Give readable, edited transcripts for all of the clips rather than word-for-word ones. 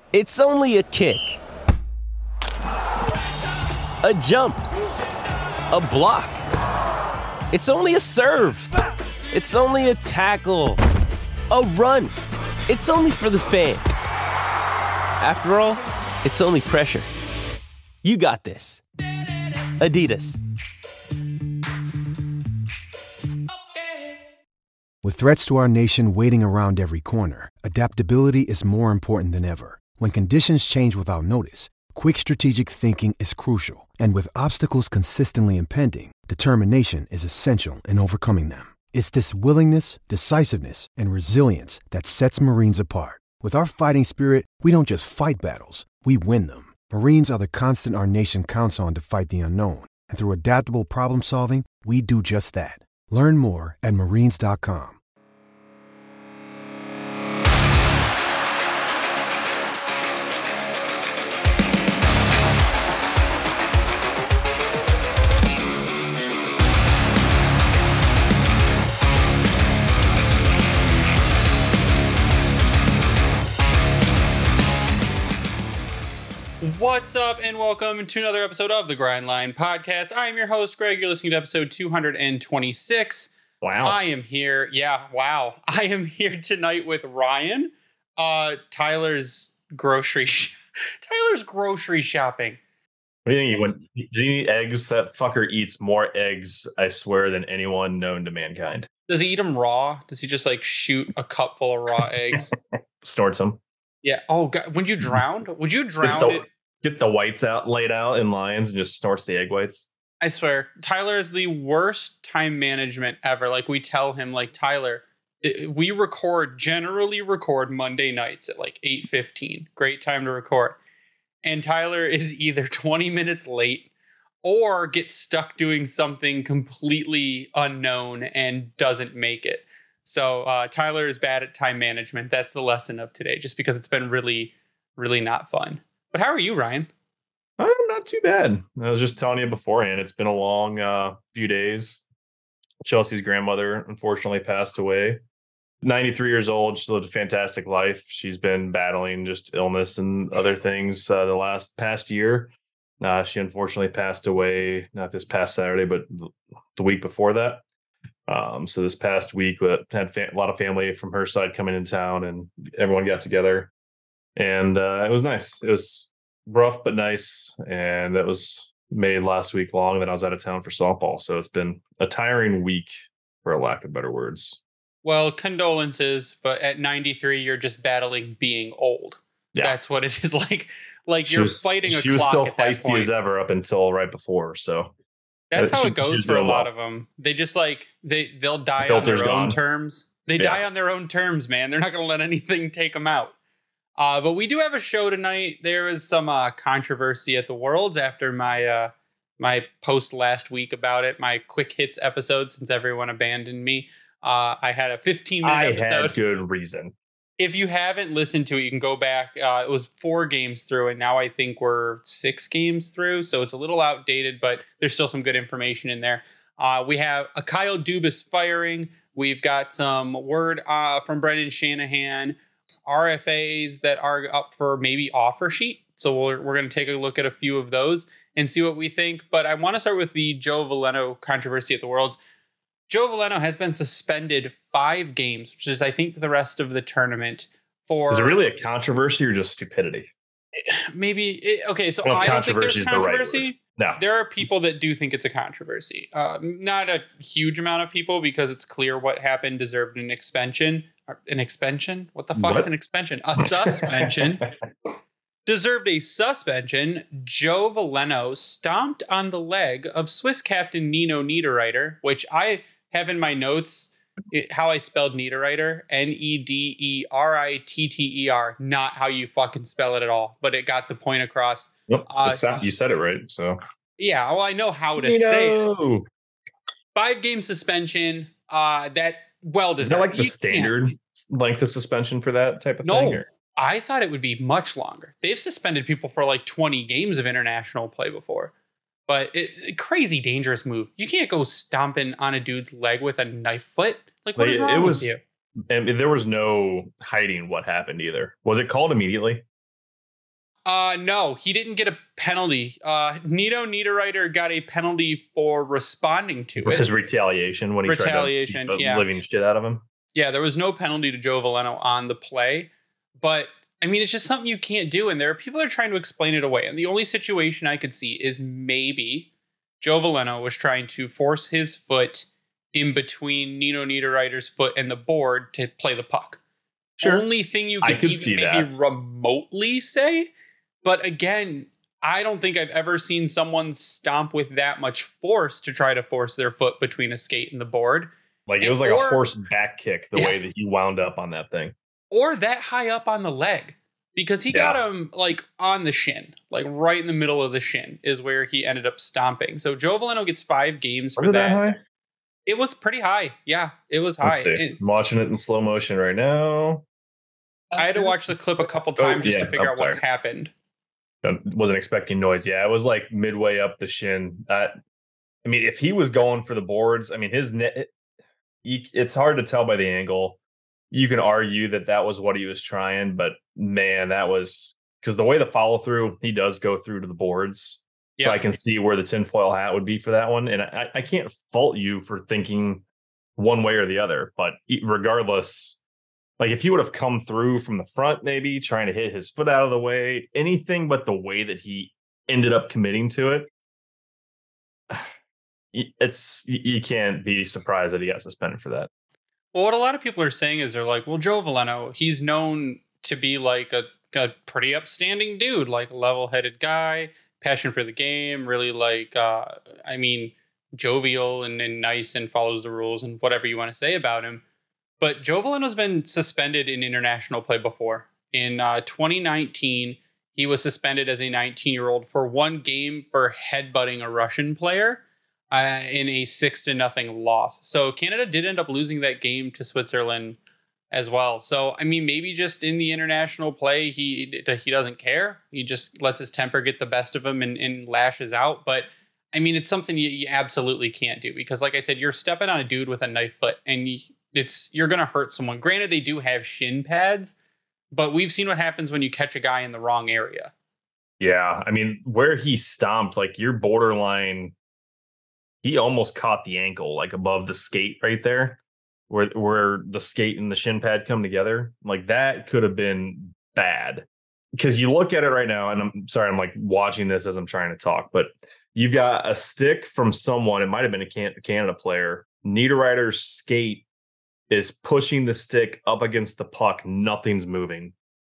It's only a kick, a jump, a block. It's only a serve. It's only a tackle, a run. It's only for the fans. After all, it's only pressure. You got this. Adidas. With threats to our nation waiting around every corner, adaptability is more important than ever. When conditions change without notice, quick strategic thinking is crucial. And with obstacles consistently impending, determination is essential in overcoming them. It's this willingness, decisiveness, and resilience that sets Marines apart. With our fighting spirit, we don't just fight battles, we win them. Marines are the constant our nation counts on to fight the unknown. And through adaptable problem solving, we do just that. Learn more at marines.com. What's up, and welcome to another episode of the Grindline Podcast. I'm your host, Greg. You're listening to episode 226. Wow. I am here. Yeah, wow. I am here tonight with Ryan. Tyler's grocery shopping. What do you think he went? Do you eat eggs? That fucker eats more eggs, I swear, than anyone known to mankind. Does he eat them raw? Does he just like shoot a cup full of raw eggs? Snorts them. Yeah. Oh, God. Would you drown it? Get the whites laid out in lines and just snorts the egg whites. I swear, Tyler is the worst time management ever. Like, we tell him, like, Tyler, we generally record Monday nights at like 8:15. Great time to record. And Tyler is either 20 minutes late or gets stuck doing something completely unknown and doesn't make it. So Tyler is bad at time management. That's the lesson of today, just because it's been really, really not fun. But how are you, Ryan? I'm not too bad. I was just telling you beforehand, it's been a long few days. Chelsea's grandmother unfortunately passed away. 93 years old. She lived a fantastic life. She's been battling just illness and other things the past year. She unfortunately passed away, not this past Saturday, but the week before that. So this past week, we had a lot of family from her side coming into town, and everyone got together. And it was nice. It was rough, but nice. And that was made last week long. Then I was out of town for softball. So it's been a tiring week, for a lack of better words. Well, condolences, but at 93, you're just battling being old. Yeah. That's what it is like. Like you're fighting a clock. She was still feisty as ever up until right before. So that's how it goes for a lot of them. They just they'll die on their own terms. They die on their own terms, man. They're not going to let anything take them out. But we do have a show tonight. There was some controversy at the Worlds after my my post last week about it. My quick hits episode, since everyone abandoned me. I had a 15-minute episode. I had good reason. If you haven't listened to it, you can go back. It was 4 games through, and now I think we're 6 games through. So it's a little outdated, but there's still some good information in there. We have a Kyle Dubas firing. We've got some word from Brendan Shanahan. RFAs that are up for maybe offer sheet. So we're going to take a look at a few of those and see what we think. But I want to start with the Joe Veleno controversy at the Worlds. Joe Veleno has been suspended 5 games, which is, I think, the rest of the tournament. For Is it really a controversy or just stupidity? Maybe. Okay, so I don't think there's controversy. Right, no. There are people that do think it's a controversy. Not a huge amount of people, because it's clear what happened deserved an expansion. An expansion? What the fuck's an expansion? A suspension. Deserved a suspension. Joe Veleno stomped on the leg of Swiss captain Nino Niederreiter, which I have in my notes how I spelled Niederreiter. Nederitter. Not how you fucking spell it at all, but it got the point across. Yep, you said it right. So yeah, well, I know how to say it. 5-game suspension. That well deserved. Is that like the standard length of suspension for that type of thing? No, I thought it would be much longer. They've suspended people for like 20 games of international play before. But crazy dangerous move. You can't go stomping on a dude's leg with a knife foot. Like, what is wrong with you? And there was no hiding what happened either. Was it called immediately? No, he didn't get a penalty. Nito Niederreiter got a penalty for responding to it. His retaliation when he tried to beat the living shit out of him. Yeah, there was no penalty to Joe Veleno on the play. But, I mean, it's just something you can't do. And there are people that are trying to explain it away. And the only situation I could see is maybe Joe Veleno was trying to force his foot in between Nino Niederreiter's foot and the board to play the puck. Sure. Only thing you could even maybe remotely say. But again, I don't think I've ever seen someone stomp with that much force to try to force their foot between a skate and the board. Like it was like a horse back kick the way that he wound up on that thing. Or that high up on the leg. Because he got him like on the shin. Like right in the middle of the shin is where he ended up stomping. So Joe Veleno gets 5 games for that. High? It was pretty high. Yeah, it was high. I'm watching it in slow motion right now. I had to watch the clip a couple times just to figure out what happened. I wasn't expecting noise. Yeah, it was like midway up the shin. I mean, if he was going for the boards, I mean, his net, it's hard to tell by the angle. You can argue that was what he was trying, but man, that was because the way the follow through, he does go through to the boards. So I can see where the tinfoil hat would be for that one. And I can't fault you for thinking one way or the other, but regardless, like if he would have come through from the front, maybe trying to hit his foot out of the way, anything but the way that he ended up committing to it, you can't be surprised that he got suspended for that. Well, what a lot of people are saying is they're like, well, Joe Veleno, he's known to be like a pretty upstanding dude, like a level-headed guy, passion for the game, really like, jovial and nice and follows the rules and whatever you want to say about him. But Joe Veleno's been suspended in international play before. In 2019, he was suspended as a 19-year-old for 1 game for headbutting a Russian player in a 6-0 loss. So Canada did end up losing that game to Switzerland as well. So, I mean, maybe just in the international play, he doesn't care. He just lets his temper get the best of him and lashes out. But, I mean, it's something you absolutely can't do because, like I said, you're stepping on a dude with a knife foot and you're going to hurt someone. Granted, they do have shin pads, but we've seen what happens when you catch a guy in the wrong area. Yeah, I mean, where he stomped, like you're borderline, he almost caught the ankle, like above the skate right there, where the skate and the shin pad come together. Like that could have been bad. Because you look at it right now, and I'm sorry, I'm like watching this as I'm trying to talk, but you've got a stick from someone, it might have been a Canada player. Niederreiter's skate is pushing the stick up against the puck. Nothing's moving.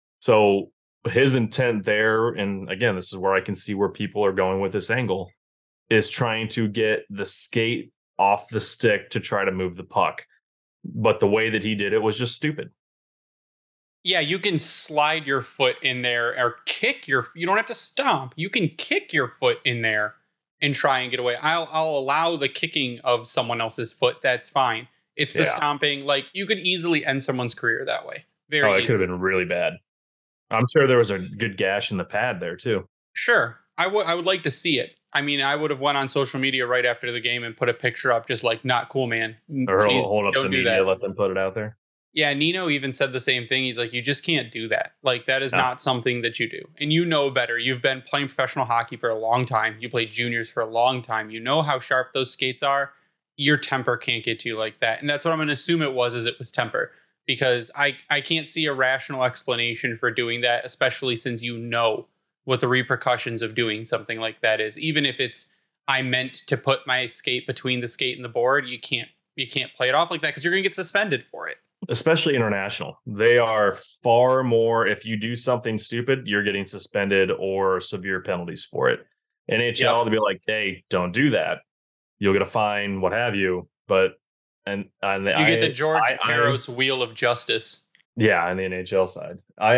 So his intent there, and again, this is where I can see where people are going with this angle, is trying to get the skate off the stick to try to move the puck. But the way that he did it was just stupid. Yeah, you can slide your foot in there or you don't have to stomp. You can kick your foot in there and try and get away. I'll allow the kicking of someone else's foot. That's fine. It's the stomping. Like, you could easily end someone's career that way. It could have been really bad. I'm sure there was a good gash in the pad there, too. Sure. I would like to see it. I mean, I would have went on social media right after the game and put a picture up just like, not cool, man. Or hold up the media, let them put it out there. Yeah, Nino even said the same thing. He's like, you just can't do that. Like, that is not something that you do. And you know better. You've been playing professional hockey for a long time. You played juniors for a long time. You know how sharp those skates are. Your temper can't get to you like that. And that's what I'm going to assume it was temper. Because I can't see a rational explanation for doing that, especially since you know what the repercussions of doing something like that is. Even if it's, I meant to put my skate between the skate and the board, you can't play it off like that because you're going to get suspended for it. Especially international. They are far more, if you do something stupid, you're getting suspended or severe penalties for it. NHL to be like, hey, don't do that. You'll get a fine, what have you. But you get the George Peros wheel of justice. Yeah, on the NHL side.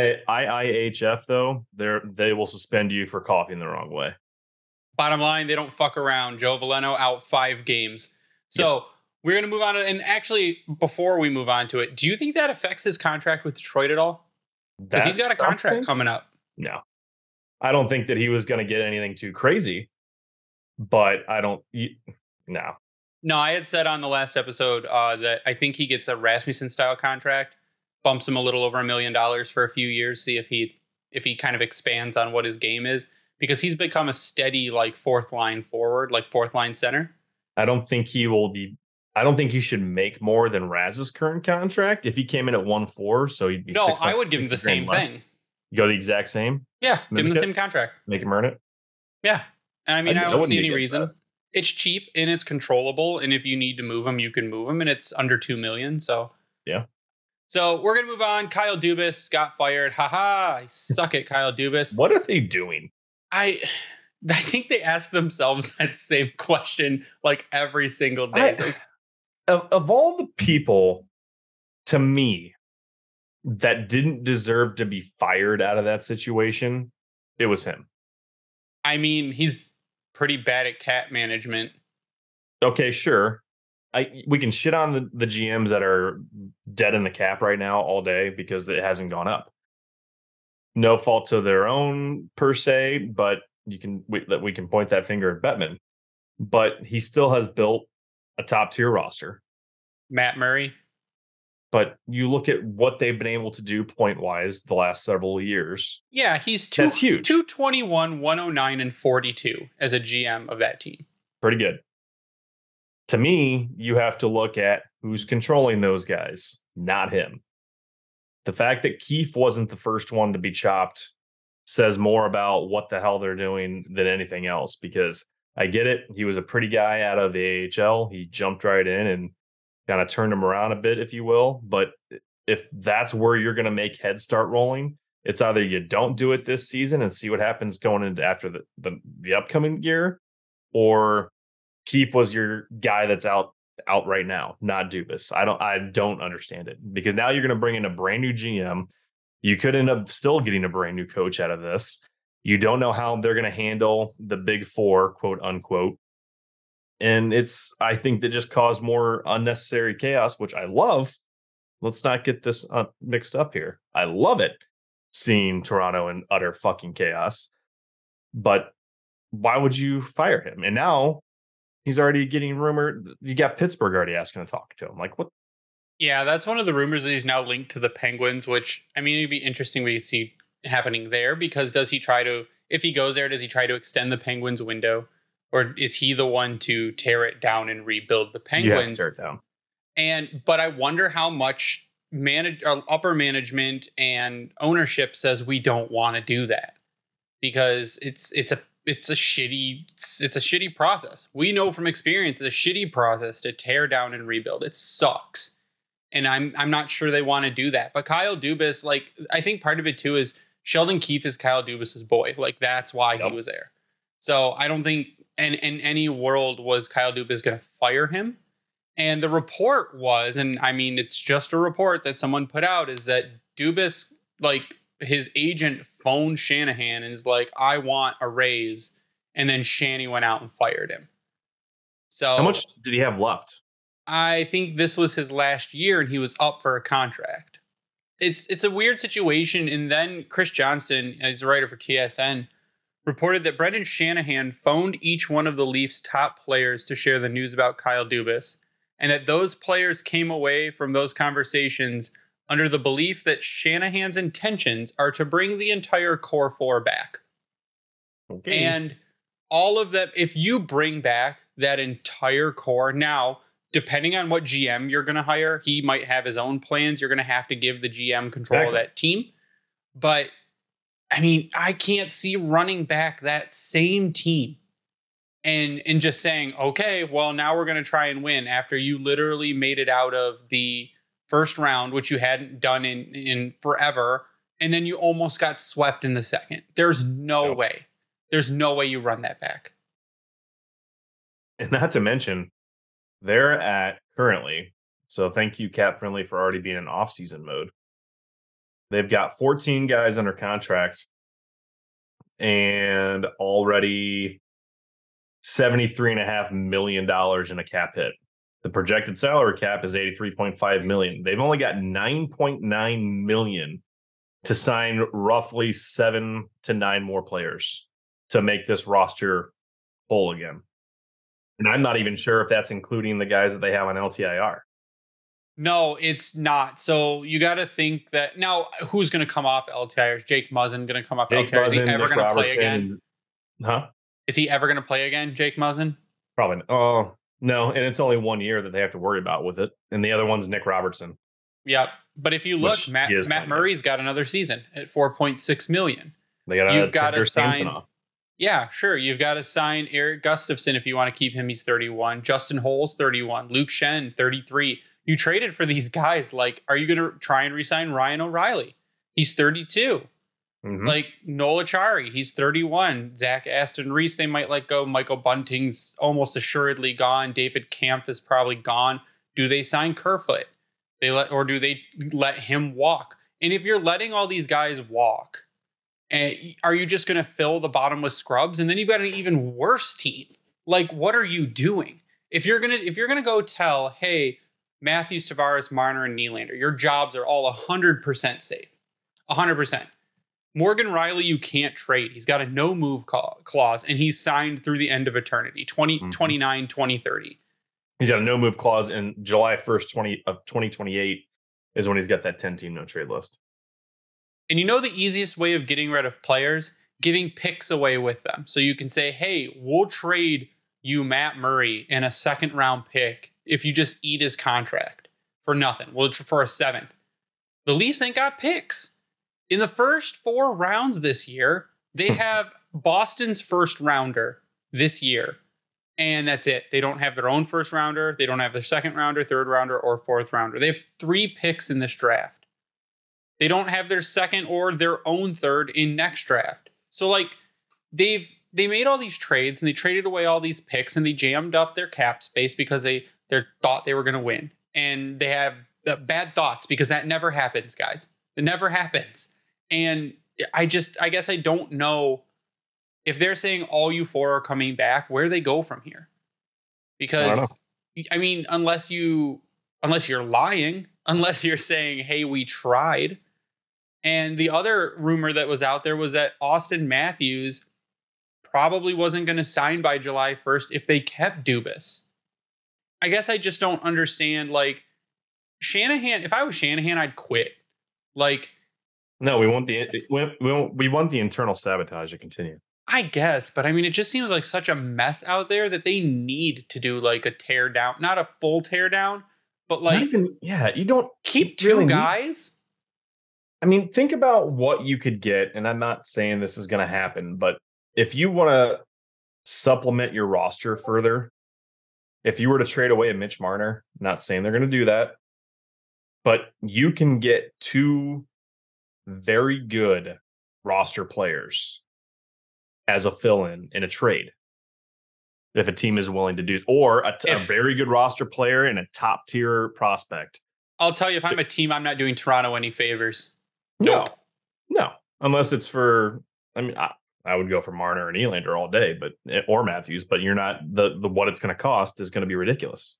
IIHF, though, they will suspend you for coughing the wrong way. Bottom line, they don't fuck around. Joe Veleno out 5 games. So we're going to move on. And actually, before we move on to it, do you think that affects his contract with Detroit at all? Because he's got a contract coming up. No. I don't think that he was going to get anything too crazy. But no. No, I had said on the last episode that I think he gets a Rasmussen-style contract, bumps him a little over $1 million for a few years, see if he if he kind of expands on what his game is, because he's become a steady like fourth line forward, like fourth line center. I don't think he will be. I don't think he should make more than Raz's current contract. If he came in at 1.4, so he'd be no. I would give him the same thing. You go the exact same. Yeah, give him the same contract. Make him earn it. Yeah, and I mean, I don't see any reason. It's cheap and it's controllable, and if you need to move him, you can move him, and it's under $2 million. So yeah. So we're gonna move on. Kyle Dubas got fired. Haha! I suck at Kyle Dubas. What are they doing? I think they ask themselves that same question like every single day. Of all the people, to me, that didn't deserve to be fired out of that situation, it was him. I mean, he's pretty bad at cap management. Okay, sure. We can shit on the GMs that are dead in the cap right now all day because it hasn't gone up. No fault to their own per se, but we can point that finger at Bettman. But he still has built a top tier roster. Matt Murray. But you look at what they've been able to do point wise the last several years. Yeah, he's that's huge. 221, 109, and 42 as a GM of that team. Pretty good. To me, you have to look at who's controlling those guys, not him. The fact that Keefe wasn't the first one to be chopped says more about what the hell they're doing than anything else, because I get it. He was a pretty guy out of the AHL. He jumped right in and kind of turned him around a bit, if you will. But if that's where you're going to make heads start rolling, it's either you don't do it this season and see what happens going into after the upcoming year, or Keefe was your guy that's out right now, not Dubas. I don't understand it, because now you're going to bring in a brand new GM. You could end up still getting a brand new coach out of this. You don't know how they're going to handle the big four, quote unquote. And I think that just caused more unnecessary chaos, which I love. Let's not get this mixed up here. I love it seeing Toronto in utter fucking chaos. But why would you fire him? And now he's already getting rumored. You got Pittsburgh already asking to talk to him. Like, what? Yeah, that's one of the rumors that he's now linked to the Penguins, which, I mean, it'd be interesting what you see happening there, because if he goes there, does he try to extend the Penguins window? Or is he the one to tear it down and rebuild the Penguins? You have to tear it down. But I wonder how much upper management and ownership says we don't want to do that, because it's a shitty process. We know from experience it's a shitty process to tear down and rebuild. It sucks, and I'm not sure they want to do that. But Kyle Dubas, like, I think part of it too is Sheldon Keefe is Kyle Dubas's boy. Like, that's why he was there. So I don't think in any world was Kyle Dubas going to fire him. And the report was, and I mean, it's just a report that someone put out, is that Dubas, like, his agent phoned Shanahan and is like, I want a raise. And then Shanny went out and fired him. So how much did he have left? I think this was his last year and he was up for a contract. It's a weird situation. And then Chris Johnston, he's a writer for TSN, reported that Brendan Shanahan phoned each one of the Leafs' top players to share the news about Kyle Dubas, and that those players came away from those conversations under the belief that Shanahan's intentions are to bring the entire core four back. Okay. And all of that, if you bring back that entire core, now, depending on what GM you're going to hire, he might have his own plans. You're going to have to give the GM control of that team. But I mean, I can't see running back that same team and just saying, okay, well, now we're going to try and win after you literally made it out of the first round, which you hadn't done in forever. And then you almost got swept in the second. There's no way. There's no way you run that back. And not to mention, they're at currently, so thank you, Cap Friendly, for already being in off-season mode. They've got 14 guys under contract and already $73.5 million in a cap hit. The projected salary cap is $83.5 million. They've only got $9.9 million to sign roughly 7 to 9 more players to make this roster whole again. And I'm not even sure if that's including the guys that they have on LTIR. No, it's not. So you got to think that now who's going to come off LTIR? Is Jake Muzzin going to come off LTIR? Is he ever going to play again? Huh? Is he ever going to play again, Jake Muzzin? Probably not. Oh, no. And it's only 1 year that they have to worry about with it. And the other one's Nick Robertson. Yep. But if you look, Matt Murray's got another season at $4.6 million. They got to sign. Yeah, sure. You've got to sign Eric Gustafson if you want to keep him. He's 31. Justin Hole's 31. Luke Shen, 33. You traded for these guys. Like, are you going to try and re-sign Ryan O'Reilly? He's 32. Mm-hmm. Like, Noel Achari, he's 31. Zach Aston Reese, they might let go. Michael Bunting's almost assuredly gone. David Kampf is probably gone. Do they sign Kerfoot? Or do they let him walk? And if you're letting all these guys walk, are you just going to fill the bottom with scrubs? And then you've got an even worse team. Like, what are you doing? If you're gonna go tell, hey, Matthews, Tavares, Marner, and Nylander, your jobs are all 100% safe. 100%. Morgan Rielly, you can't trade. He's got a no move clause, and he's signed through the end of eternity, 2029, 2030. He's got a no move clause, and July 1st, 2028 is when he's got that 10-team no trade list. And you know the easiest way of getting rid of players? Giving picks away with them. So you can say, hey, we'll trade you Matt Murray and a second-round pick if you just eat his contract for nothing. Well, for a 7th. The Leafs ain't got picks. In the first 4 rounds this year, they have Boston's first rounder this year. And that's it. They don't have their own first rounder. They don't have their second rounder, third rounder, or fourth rounder. They have 3 picks in this draft. They don't have their second or their own third in next draft. So, like, they made all these trades and they traded away all these picks and they jammed up their cap space because they thought they were going to win. And they have bad thoughts because that never happens, guys. It never happens. And I guess I don't know if they're saying all you 4 are coming back, where they go from here. Because, I mean, unless you're lying, unless you're saying, hey, we tried. And the other rumor that was out there was that Austin Matthews probably wasn't going to sign by July 1st if they kept Dubas. I guess I just don't understand, like, Shanahan, if I was Shanahan, I'd quit. Like, no, we want the internal sabotage to continue. I guess, but I mean, it just seems like such a mess out there that they need to do like a tear down, not a full tear down, but like, you don't keep 2 guys. I mean, think about what you could get, and I'm not saying this is going to happen, but if you want to supplement your roster further, if you were to trade away a Mitch Marner, not saying they're going to do that, but you can get 2 very good roster players as a fill-in in a trade. If a team is willing to do, or a very good roster player and a top tier prospect. I'll tell you, if I'm a team, I'm not doing Toronto any favors. No, unless it's for, I mean, I would go for Marner and Nylander all day, or Matthews, but you're not the what it's going to cost is going to be ridiculous.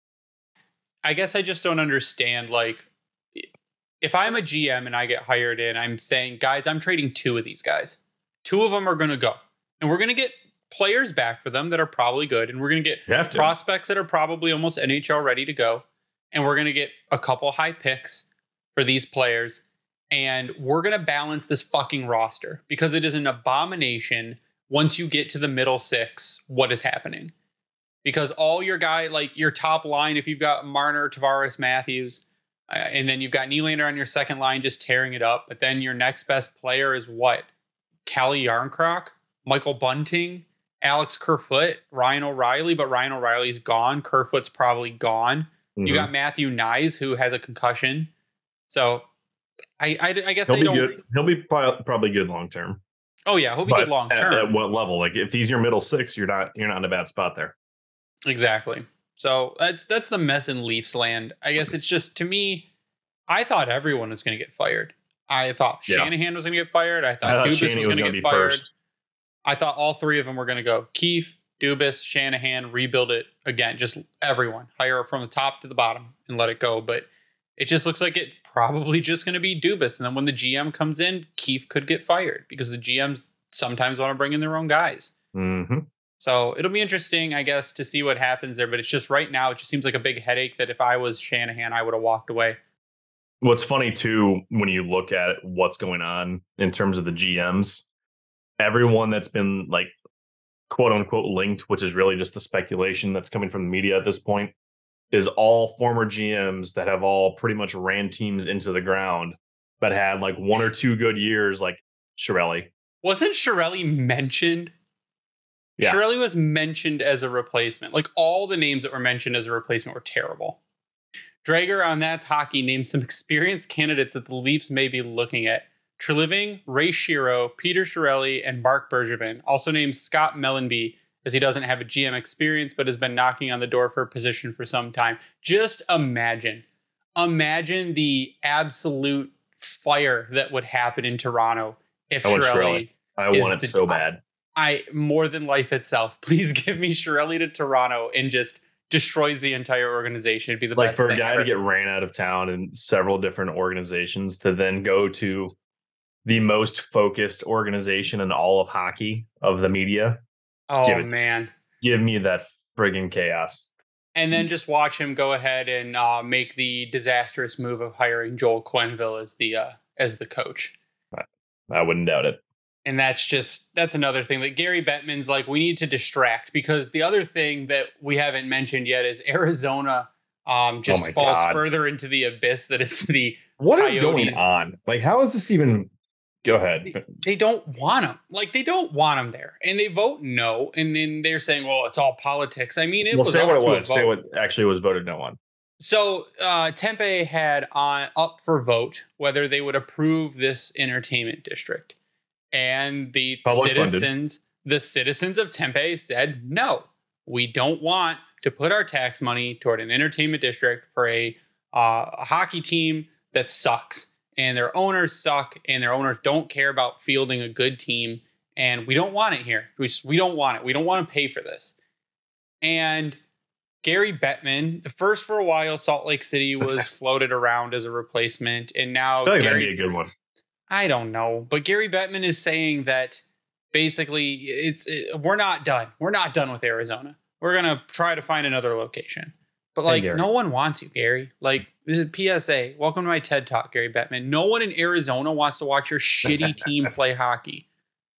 I guess I just don't understand. Like, if I'm a GM and I get hired in, I'm saying, guys, I'm trading 2 of these guys. 2 of them are going to go, and we're going to get players back for them that are probably good, and we're going to get prospects that are probably almost NHL ready to go, and we're going to get a couple high picks for these players. And we're going to balance this fucking roster because it is an abomination once you get to the middle 6, what is happening. Because all your your top line, if you've got Marner, Tavares, Matthews, and then you've got Nylander on your second line just tearing it up. But then your next best player is what? Calle Jarnkrok, Michael Bunting, Alex Kerfoot, Ryan O'Reilly. But Ryan O'Reilly's gone. Kerfoot's probably gone. Mm-hmm. You got Matthew Knies, who has a concussion. So I guess I don't. Good. He'll be probably good long term. Oh yeah, he'll be good long term. At what level? Like if he's your middle 6, you're not in a bad spot there. Exactly. So that's the mess in Leafs land. I guess it's just, to me, I thought everyone was going to get fired. I thought Shanahan was going to get fired. I thought Dubas was going to get fired. First. I thought all 3 of them were going to go. Keefe, Dubas, Shanahan, rebuild it again. Just everyone. Hire from the top to the bottom and let it go. But it just looks like it probably just going to be Dubas. And then when the GM comes in, Keefe could get fired because the GMs sometimes want to bring in their own guys. Mm-hmm. So it'll be interesting, I guess, to see what happens there. But it's just right now, it just seems like a big headache that if I was Shanahan, I would have walked away. What's funny, too, when you look at what's going on in terms of the GMs, everyone that's been like, quote unquote, linked, which is really just the speculation that's coming from the media at this point, is all former GMs that have all pretty much ran teams into the ground, but had like 1 or 2 good years, like Chiarelli. Wasn't Chiarelli mentioned? Yeah. Chiarelli was mentioned as a replacement. Like all the names that were mentioned as a replacement were terrible. Drager on That's Hockey named some experienced candidates that the Leafs may be looking at. Treliving, Ray Shero, Peter Chiarelli, and Mark Bergevin. Also named Scott Mellenby, as he doesn't have a GM experience, but has been knocking on the door for a position for some time. Just imagine the absolute fire that would happen in Toronto if Chiarelli. I want it so bad. I more than life itself. Please give me Chiarelli to Toronto and just destroys the entire organization. It'd be the like best for thing a guy ever. to get ran out of town in several different organizations to then go to the most focused organization in all of hockey of the media. Oh man, give me that friggin' chaos. And then just watch him go ahead and make the disastrous move of hiring Joel Quenneville as the coach. I wouldn't doubt it. And that's another thing that Gary Bettman's like, we need to distract, because the other thing that we haven't mentioned yet is Arizona falls further into the abyss that is the What Coyotes. is going on? Like, how is this even? Go ahead. They don't want him. Like, they don't want him there, and they vote no. And then they're saying, "Well, it's all politics." I mean, it was say up what it to a was. vote. Say what actually was voted no on. So Tempe had up for vote whether they would approve this entertainment district, and the citizens of Tempe said no. We don't want to put our tax money toward an entertainment district for a hockey team that sucks, and their owners suck, and their owners don't care about fielding a good team, and we don't want it here. We don't want it. We don't want to pay for this. And Gary Bettman, first for a while, Salt Lake City was floated around as a replacement, and now I feel like that'd be a good one. I don't know, but Gary Bettman is saying that basically we're not done. We're not done with Arizona. We're gonna try to find another location. But like, no one wants you, Gary. Like, this is PSA. Welcome to my TED Talk, Gary Bettman. No one in Arizona wants to watch your shitty team play hockey.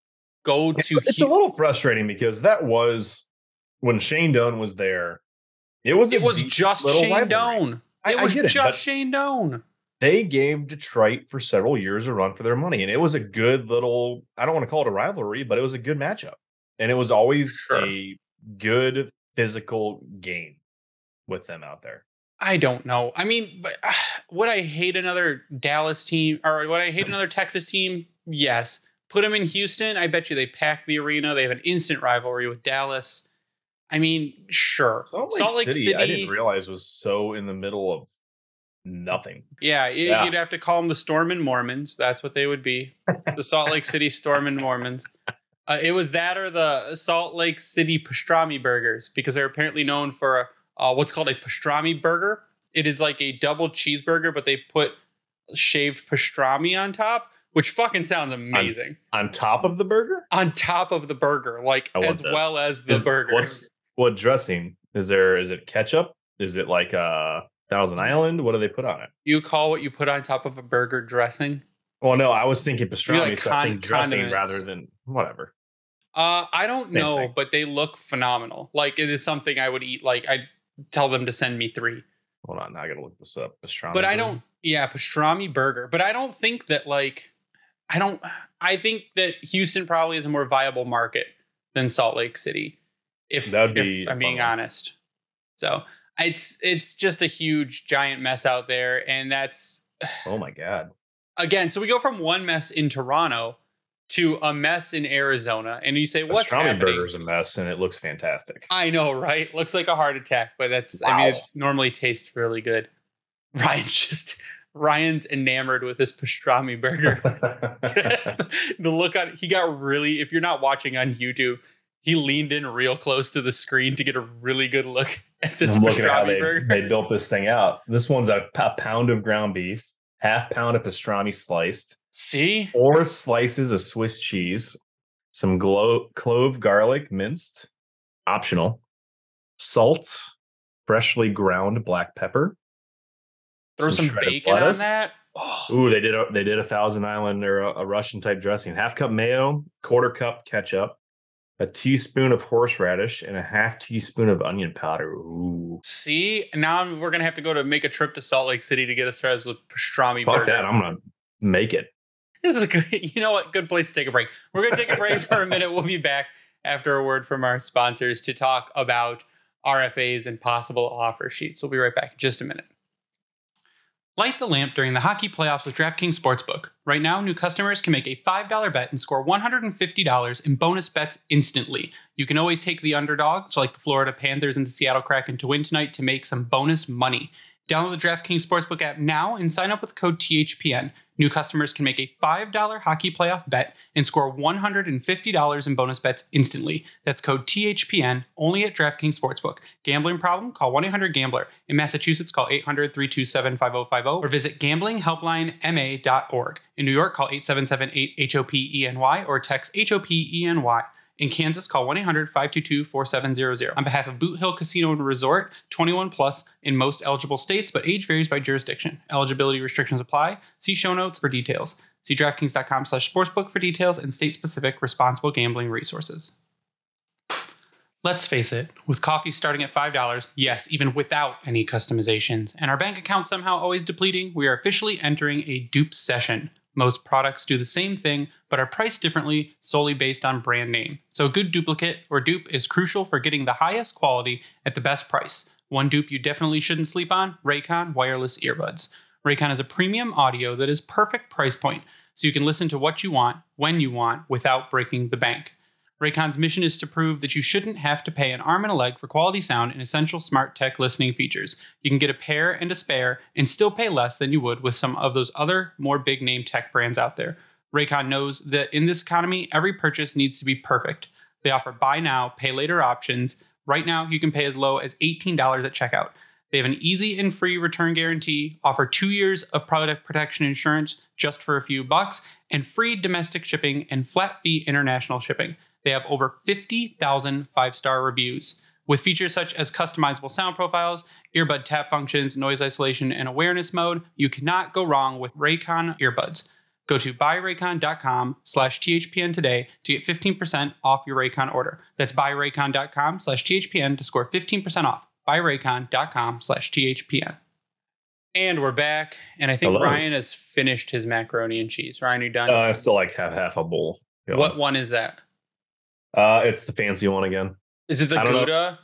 It's a little frustrating because that was when Shane Doan was there. It was just Shane Doan. It was just Shane Doan. They gave Detroit for several years a run for their money, and it was a good little, I don't want to call it a rivalry, but it was a good matchup. And it was always a good physical game with them out there. I don't know. I mean, but, would I hate another Dallas team, or would I hate another Texas team? Yes. Put them in Houston. I bet you they pack the arena. They have an instant rivalry with Dallas. I mean, sure. Salt Lake City, I didn't realize was so in the middle of nothing. Yeah, you'd have to call them the Stormin' Mormons. That's what they would be. The Salt Lake City Stormin' Mormons. It was that or the Salt Lake City pastrami burgers, because they're apparently known for what's called a pastrami burger. It is like a double cheeseburger, but they put shaved pastrami on top, which fucking sounds amazing. On top of the burger? On top of the burger, like as well as the burger. What dressing is there? Is it ketchup? Is it like Thousand Island? What do they put on it? You call what you put on top of a burger dressing? Well, no, I was thinking pastrami, like so I think dressing condiments. rather than whatever. I don't Same know, thing. but they look phenomenal. Like, it is something I would eat. Like, I'd tell them to send me 3. Hold on, now I gotta look this up. Pastrami. But I burger? don't, pastrami burger. But I don't think that, like, I think that Houston probably is a more viable market than Salt Lake City. If I'm being honest. So it's just a huge, giant mess out there. And that's, oh my God. Again, so we go from one mess in Toronto to a mess in Arizona. And you say, what's Pastrami happening? burger's a mess and it looks fantastic. I know, right? Looks like a heart attack, but that's, Wow. I mean, it normally tastes really good. Ryan's enamored with this pastrami burger. The look on, he got really, if you're not watching on YouTube, he leaned in real close to the screen to get a really good look at this pastrami burger. They built this thing out. This one's a pound of ground beef, half pound of pastrami sliced. See? 4 slices of Swiss cheese, some clove garlic minced, optional. Salt, freshly ground black pepper. Throw some shredded bacon lettuce. on that. Oh, Ooh, they did a Thousand Island or a Russian type dressing. Half cup mayo, quarter cup ketchup, a teaspoon of horseradish, and a half teaspoon of onion powder. Ooh, see, now we're going to have to make a trip to Salt Lake City to get us started with pastrami fuck burger. that! I'm gonna make it. This is a good, you know what? Good place to take a break. We're going to take a break for a minute. We'll be back after a word from our sponsors to talk about RFAs and possible offer sheets. We'll be right back in just a minute. Light the lamp during the hockey playoffs with DraftKings Sportsbook. Right now, new customers can make a $5 bet and score $150 in bonus bets instantly. You can always take the underdog, so like the Florida Panthers and the Seattle Kraken, to win tonight to make some bonus money. Download the DraftKings Sportsbook app now and sign up with code THPN. New customers can make a $5 hockey playoff bet and score $150 in bonus bets instantly. That's code THPN, only at DraftKings Sportsbook. Gambling problem? Call 1-800-GAMBLER. In Massachusetts, call 800-327-5050 or visit gamblinghelplinema.org. In New York, call 877-8-HOPENY or text HOPENY. In Kansas, call 1-800-522-4700. On behalf of Boot Hill Casino and Resort, 21 plus in most eligible states, but age varies by jurisdiction. Eligibility restrictions apply. See show notes for details. See DraftKings.com/sportsbook for details and state-specific responsible gambling resources. Let's face it, with coffee starting at $5, yes, even without any customizations, and our bank account somehow always depleting, we are officially entering a dupe session. Most products do the same thing, but are priced differently solely based on brand name. So a good duplicate or dupe is crucial for getting the highest quality at the best price. One dupe you definitely shouldn't sleep on, Raycon wireless earbuds. Raycon is a premium audio that is perfect price point, so you can listen to what you want, when you want, without breaking the bank. Raycon's mission is to prove that you shouldn't have to pay an arm and a leg for quality sound and essential smart tech listening features. You can get a pair and a spare and still pay less than you would with some of those other more big name tech brands out there. Raycon knows that in this economy, every purchase needs to be perfect. They offer buy now, pay later options. Right now, you can pay as low as $18 at checkout. They have an easy and free return guarantee, offer 2 years of product protection insurance just for a few bucks, and free domestic shipping and flat fee international shipping. They have over 50,000 5-star reviews. With features such as customizable sound profiles, earbud tap functions, noise isolation, and awareness mode, you cannot go wrong with Raycon earbuds. Go to buyraycon.com/THPN today to get 15% off your Raycon order. That's buyraycon.com/THPN to score 15% off. Buyraycon.com/THPN. And we're back. And I think Hello. Ryan has finished his macaroni and cheese. Ryan, are you done? I still like have half a bowl. What one is that? It's the fancy one again. Is it the I don't know. Gouda?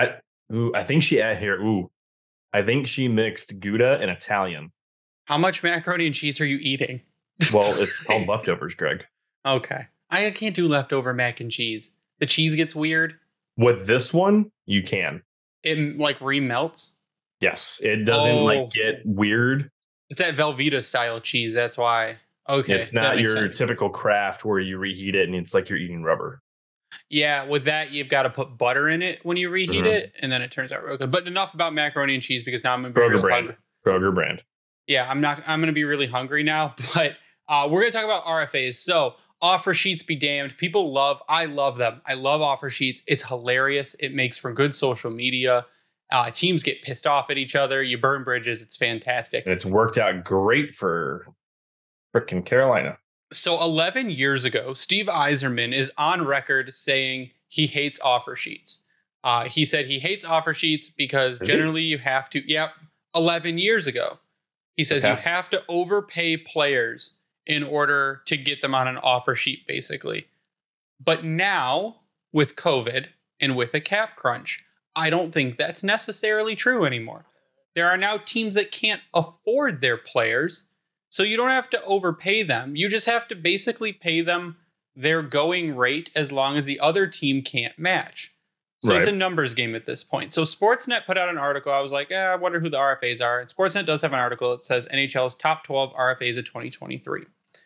I think she had here. I think she mixed Gouda and Italian. How much macaroni and cheese are you eating? Well, it's called leftovers, Greg. Okay. I can't do leftover mac and cheese. The cheese gets weird. With this one, you can. It like remelts. Yes, it doesn't get weird. It's that Velveeta style cheese. That's why. Okay. It's not your sense. typical Kraft where you reheat it and it's like you're eating rubber. Yeah, with that, you've got to put butter in it when you reheat it, and then it turns out real good. But enough about macaroni and cheese because now I'm going to be real hungry. Kroger brand. Yeah, I'm going to be really hungry now, but we're going to talk about RFAs. So offer sheets be damned. I love them. I love offer sheets. It's hilarious. It makes for good social media. Teams get pissed off at each other. You burn bridges. It's fantastic. And it's worked out great for frickin' Carolina. So 11 years ago, Steve Yzerman is on record saying he hates offer sheets. He said he hates offer sheets because generally you have to, 11 years ago. He says you have to overpay players in order to get them on an offer sheet, basically. But now, with COVID and with a cap crunch, I don't think that's necessarily true anymore. There are now teams that can't afford their players, so you don't have to overpay them. You just have to basically pay them their going rate as long as the other team can't match. So It's a numbers game at this point. So Sportsnet put out an article. I was like, I wonder who the RFAs are. And Sportsnet does have an article. It says NHL's top 12 RFAs of 2023.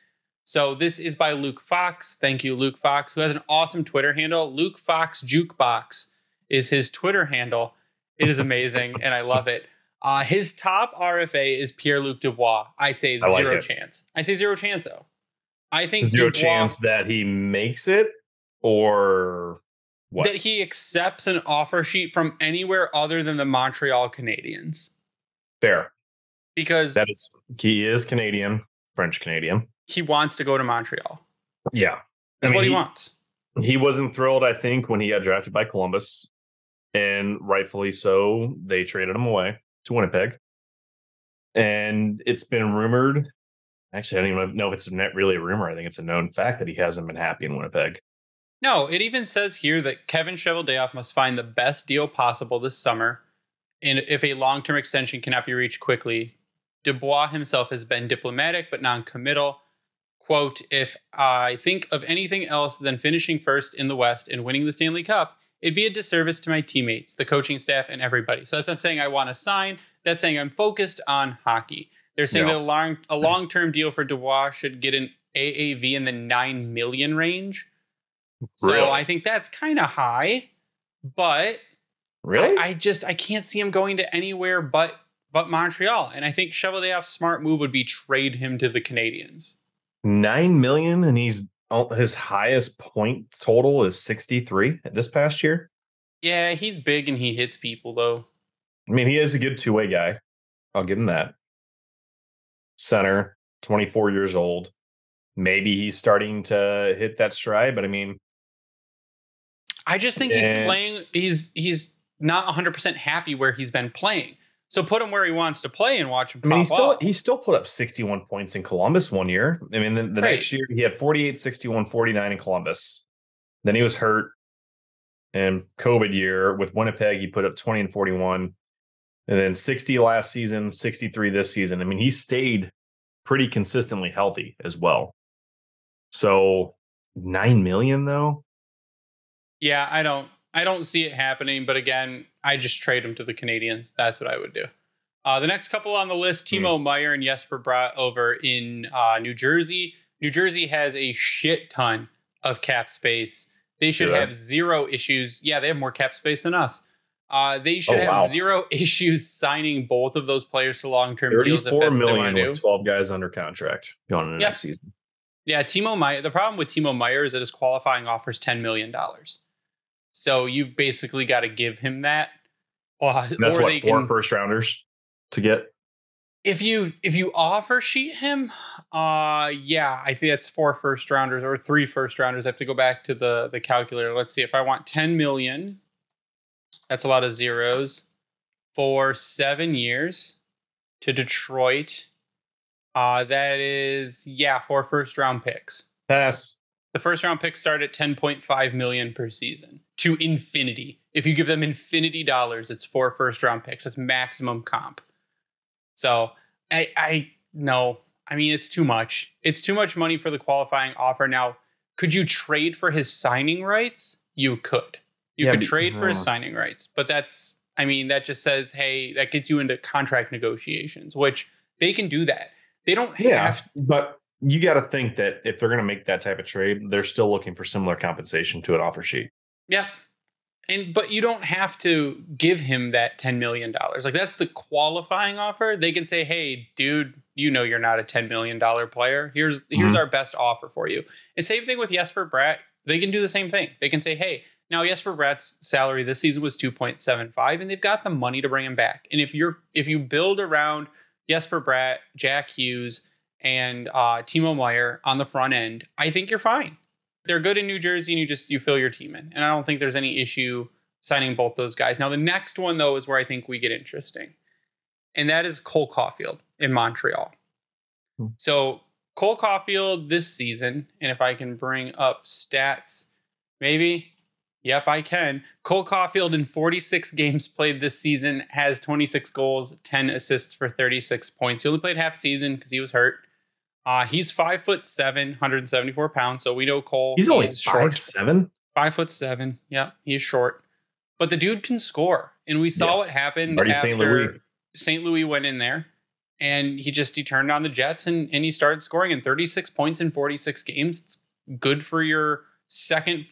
So this is by Luke Fox. Thank you, Luke Fox, who has an awesome Twitter handle. Luke Fox Jukebox is his Twitter handle. It is amazing, and I love it. His top RFA is Pierre-Luc Dubois. I say zero chance. I say zero chance, though. I think zero chance that he makes it, or What? That he accepts an offer sheet from anywhere other than the Montreal Canadiens. Fair. Because he is Canadian, French Canadian. He wants to go to Montreal. Yeah. That's what he wants. He wasn't thrilled, I think, when he got drafted by Columbus. And rightfully so, they traded him away to Winnipeg. And it's been rumored. Actually, I don't even know if it's not really a rumor. I think it's a known fact that he hasn't been happy in Winnipeg. No, it even says here that Kevin Cheveldayoff must find the best deal possible this summer. And if a long-term extension cannot be reached quickly, Dubois himself has been diplomatic but non-committal. Quote, if I think of anything else than finishing first in the West and winning the Stanley Cup, it'd be a disservice to my teammates, the coaching staff, and everybody. So that's not saying I want to sign. That's saying I'm focused on hockey. They're saying that a long-term deal for Dubois should get an AAV in the $9 million range. So Really? I think that's kind of high, but Really? I can't see him going to anywhere but Montreal. And I think Cheveldayoff's smart move would be trade him to the Canadiens. $9 million, and his highest point total is 63 this past year. Yeah, he's big and he hits people though. I mean, he is a good two-way guy. I'll give him that. Center, 24 years old. Maybe he's starting to hit that stride, but I mean, I just think he's playing. He's not 100% happy where he's been playing. So put him where he wants to play and watch him pop off. He still put up 61 points in Columbus one year. I mean, the next year he had 48, 61, 49 in Columbus. Then he was hurt. And COVID year with Winnipeg, he put up 20 and 41. And then 60 last season, 63 this season. I mean, he stayed pretty consistently healthy as well. So $9 million though? Yeah, I don't see it happening, but again, I just trade him to the Canadiens. That's what I would do. The next couple on the list, Timo Meier and Jesper Bratt over in New Jersey. New Jersey has a shit ton of cap space. They should have zero issues. Yeah, they have more cap space than us. They should have zero issues signing both of those players to long-term deals. $34 million with 12 guys under contract going into next season. Yeah, Timo Meier. The problem with Timo Meier is that his qualifying offer is $10 million. So you've basically got to give him that. That's what, 4 first rounders to get? If you offer sheet him, yeah, I think that's 4 first rounders or 3 first rounders. I have to go back to the calculator. Let's see. If I want 10 million, that's a lot of zeros, for 7 years to Detroit. That is, 4 first round picks. Pass. The first round picks start at 10.5 million per season to infinity. If you give them infinity dollars, it's 4 first round picks. That's maximum comp. So I no, I mean, it's too much. It's too much money for the qualifying offer. Now, could you trade for his signing rights? You could. You could trade for his signing rights, but that just says, hey, that gets you into contract negotiations, which they can do that. They don't have. But you got to think that if they're going to make that type of trade, they're still looking for similar compensation to an offer sheet. Yeah. But you don't have to give him that $10 million. Like, that's the qualifying offer. They can say, hey, dude, you know you're not a $10 million player. Here's our best offer for you. And same thing with Jesper Bratt. They can do the same thing. They can say, hey, now Jesper Bratt's salary this season was 2.75, and they've got the money to bring him back. And if you build around Jesper Bratt, Jack Hughes, and Timo Meier on the front end, I think you're fine. They're good in New Jersey, and you fill your team in. And I don't think there's any issue signing both those guys. Now, the next one, though, is where I think we get interesting. And that is Cole Caulfield in Montreal. So Cole Caulfield this season, and if I can bring up stats, maybe. Yep, I can. Cole Caulfield in 46 games played this season has 26 goals, 10 assists for 36 points. He only played half season because he was hurt. He's 5'7", 174 pounds. So we know Cole. He's only 5'7"? 5'7". Yeah, he's short. But the dude can score. And we saw what happened after St. Louis went in there. And he turned on the Jets and he started scoring in 36 points in 46 games. It's good for your second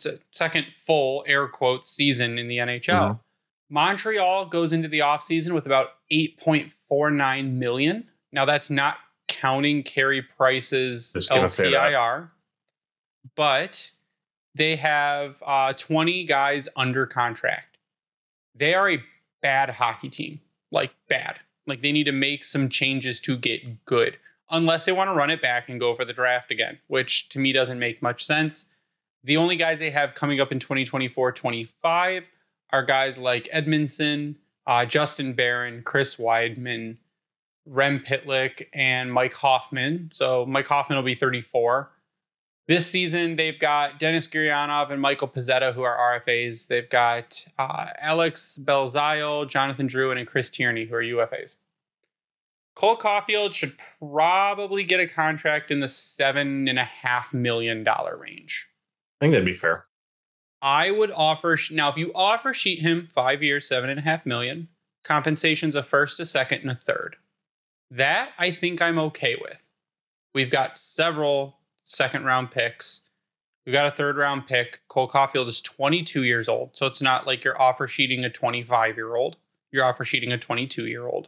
full air quotes season in the NHL. Mm-hmm. Montreal goes into the offseason with about $8.49 million. Now that's not counting Carey Price's LTIR, but they have 20 guys under contract. They are a bad hockey team, like bad. Like they need to make some changes to get good, unless they want to run it back and go for the draft again, which to me doesn't make much sense. The only guys they have coming up in 2024-25 are guys like Edmondson, Justin Barron, Chris Weidman, Rem Pitlick, and Mike Hoffman. So Mike Hoffman will be 34. This season, they've got Dennis Gurianov and Michael Pezzetta, who are RFAs. They've got Alex Belzile, Jonathan Drouin, and Chris Tierney, who are UFAs. Cole Caulfield should probably get a contract in the $7.5 million range. I think that'd be fair. I would offer, now if you offer sheet him 5 years, $7.5 million, compensation's a first, a second, and a third. That I think I'm okay with. We've got several second round picks. We've got a third round pick. Cole Caulfield is 22 years old. So it's not like you're offer sheeting a 25-year-old. You're offer sheeting a 22-year-old.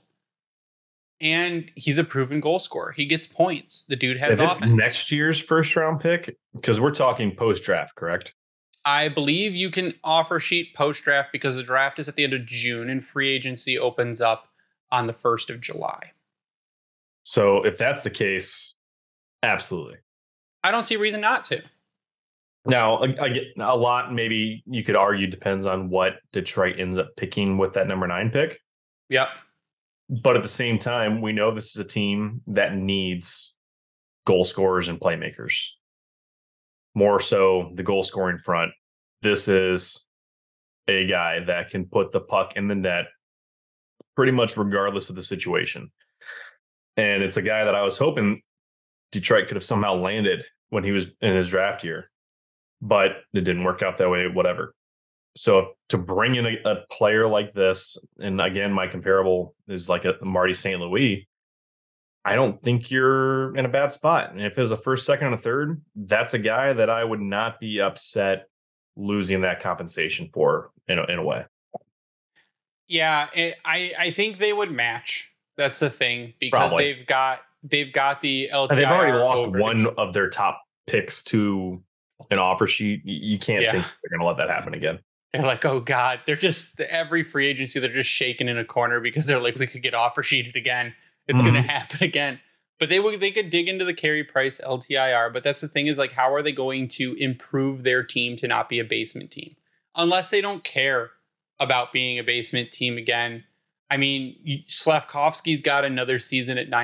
And he's a proven goal scorer. He gets points. The dude has offense. If it's next year's first round pick, because we're talking post draft, correct? I believe you can offer sheet post draft because the draft is at the end of June and free agency opens up on the 1st of July. So if that's the case, absolutely. I don't see a reason not to. Now, I get a lot, maybe you could argue, depends on what Detroit ends up picking with that number 9 pick. Yep. But at the same time, we know this is a team that needs goal scorers and playmakers. More so the goal scoring front. This is a guy that can put the puck in the net pretty much regardless of the situation. And it's a guy that I was hoping Detroit could have somehow landed when he was in his draft year. But it didn't work out that way, whatever. So to bring in a player like this, and again, my comparable is like a Marty St. Louis, I don't think you're in a bad spot. And if it was a first, second, and a third, that's a guy that I would not be upset losing that compensation for in a way. Yeah, I think they would match. That's the thing, because Probably. they've got the LTIR. And they've already lost overage. one of their top picks to an offer sheet. You can't think they're going to let that happen again. They're like, oh God, they're just every free agency. They're just shaking in a corner because they're like, we could get offer sheeted again. It's going to happen again. But they could dig into the Carey Price LTIR. But that's the thing is, like, how are they going to improve their team to not be a basement team? Unless they don't care about being a basement team again. I mean, Slavkovsky's got another season at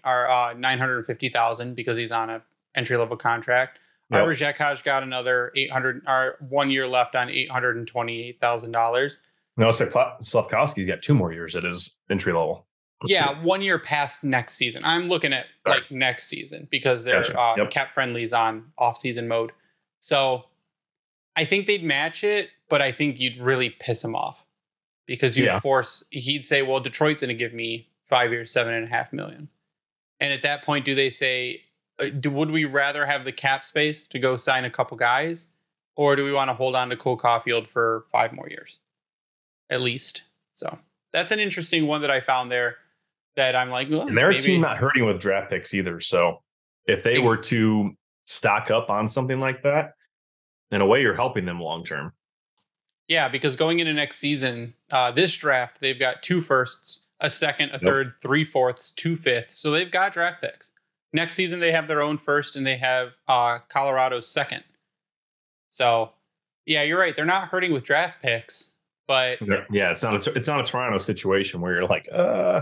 $950,000 because he's on a entry level contract. Yep. Arber Zhekaj got another 1 year left on $828,000. No, Slavkovsky's got 2 more years at his entry level. Yeah, 1 year past next season. I'm looking at like next season because they're cap friendly's on off season mode. So I think they'd match it, but I think you'd really piss him off because he'd say, well, Detroit's going to give me 5 years, $7.5 million. And at that point, do they say, would we rather have the cap space to go sign a couple guys, or do we want to hold on to Cole Caulfield for 5 more years at least? So that's an interesting one that I found there that I'm like, well, and their team not hurting with draft picks either. So if they were to stock up on something like that, in a way, you're helping them long term. Yeah, because going into next season, this draft, they've got 2 firsts, a second, a third, 3 fourths, 2 fifths. So they've got draft picks. Next season, they have their own first, and they have Colorado's second. So, yeah, you're right. They're not hurting with draft picks, but yeah, it's not a Toronto situation where you're like,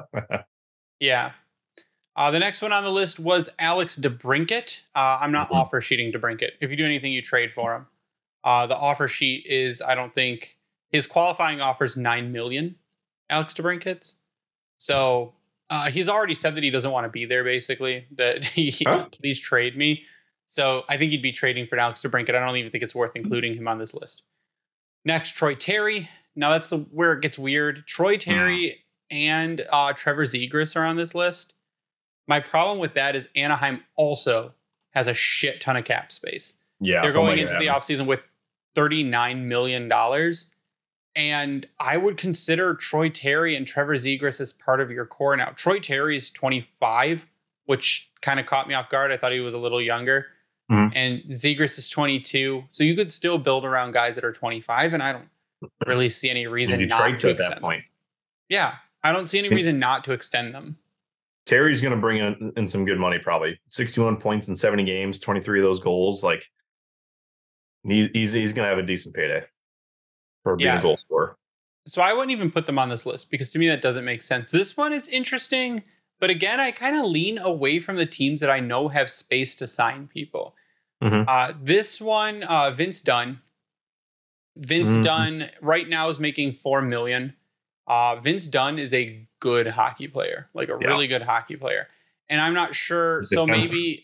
yeah. The next one on the list was Alex DeBrincat. I'm not offer sheeting DeBrincat. If you do anything, you trade for him. The offer sheet is, I don't think his qualifying offer is $9 million. Alex DeBrincat's. So. He's already said that he doesn't want to be there, basically, that please trade me. So I think he'd be trading for Alex DeBrincat. I don't even think it's worth including him on this list. Next, Troy Terry. Now that's where it gets weird. Troy Terry and Trevor Zegras are on this list. My problem with that is Anaheim also has a shit ton of cap space. Yeah, they're going into the offseason with $39 million. And I would consider Troy Terry and Trevor Zegras as part of your core now. Troy Terry is 25, which kind of caught me off guard. I thought he was a little younger. and Zegras is 22. So you could still build around guys that are 25, and I don't really see any reason not to at extend that point. them. Yeah, I don't see any reason not to extend them. Terry's going to bring in some good money, probably 61 points in 70 games, 23 of those goals. Like he's going to have a decent payday for being a goal scorer. So I wouldn't even put them on this list because to me that doesn't make sense. This one is interesting, but again, I kind of lean away from the teams that I know have space to sign people. This one, Vince Dunn. Vince Dunn right now is making $4 million. Vince Dunn is a good hockey player, like a really good hockey player. And I'm not sure. So maybe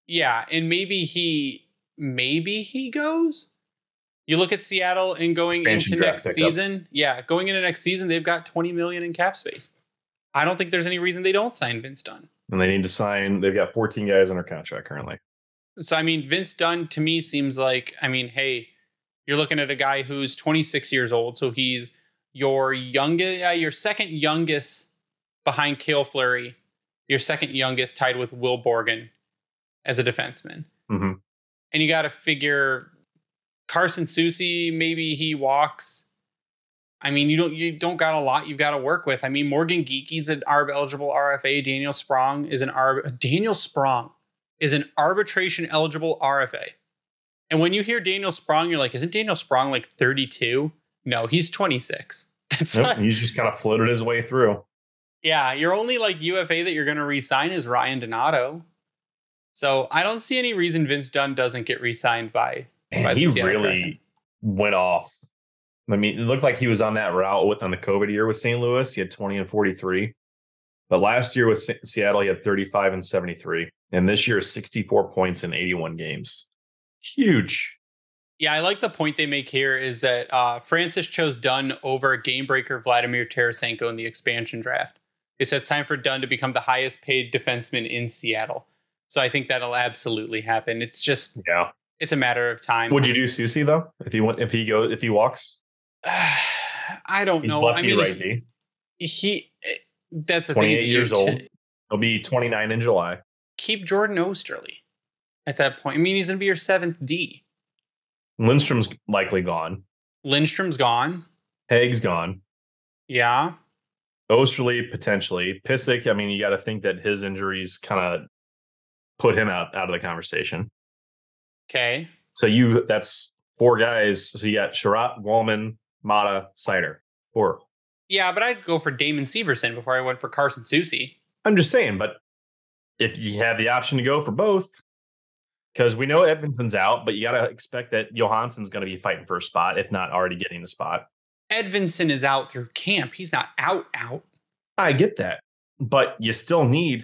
he goes. You look at Seattle and going into next season. Yeah, going into next season, they've got $20 million in cap space. I don't think there's any reason they don't sign Vince Dunn. And they need to sign. They've got 14 guys under contract currently. So, I mean, Vince Dunn to me seems like, hey, you're looking at a guy who's 26 years old. So he's your second youngest behind Cale Fleury, your second youngest tied with Will Borgen as a defenseman. And you got to figure Carson Soucy, maybe he walks. I mean, you don't got a lot you've got to work with. I mean, Morgan Geekie's an ARB eligible RFA. Daniel Sprong is an arbitration eligible RFA. And when you hear Daniel Sprong, you're like, isn't Daniel Sprong like 32? No, he's 26. He's just kind of floated his way through. Yeah, your only like UFA that you're going to re-sign is Ryan Donato. So I don't see any reason Vince Dunn doesn't get re-signed by the Seattle Kraken. Went off. I mean, it looked like he was on that route on the COVID year with St. Louis. He had 20 and 43. But last year with Seattle, he had 35 and 73. And this year, 64 points in 81 games. Huge. Yeah, I like the point they make here is that Francis chose Dunn over game breaker Vladimir Tarasenko in the expansion draft. They said it's time for Dunn to become the highest paid defenseman in Seattle. So I think that'll absolutely happen. It's just it's a matter of time. Would you do Soucy though? If he walks? I don't know. Lefty, righty. That's the 28 thing. Years old. He'll be 29 in July. Keep Jordan Osterley at that point. I mean, he's going to be your 7th D. Lindstrom's likely gone. Lindstrom's gone. Haig's gone. Yeah. Osterley potentially. Pysyk, I mean, you got to think that his injuries kind of put him out of the conversation. Okay. So that's 4 guys. So you got Sherratt, Wallman, Mata, Seider. 4. Yeah, but I'd go for Damon Severson before I went for Carson Soucy. I'm just saying, but if you have the option to go for both, because we know Edvinsson's out, but you got to expect that Johansson's going to be fighting for a spot, if not already getting the spot. Edvinsson is out through camp. He's not out. I get that, but you still need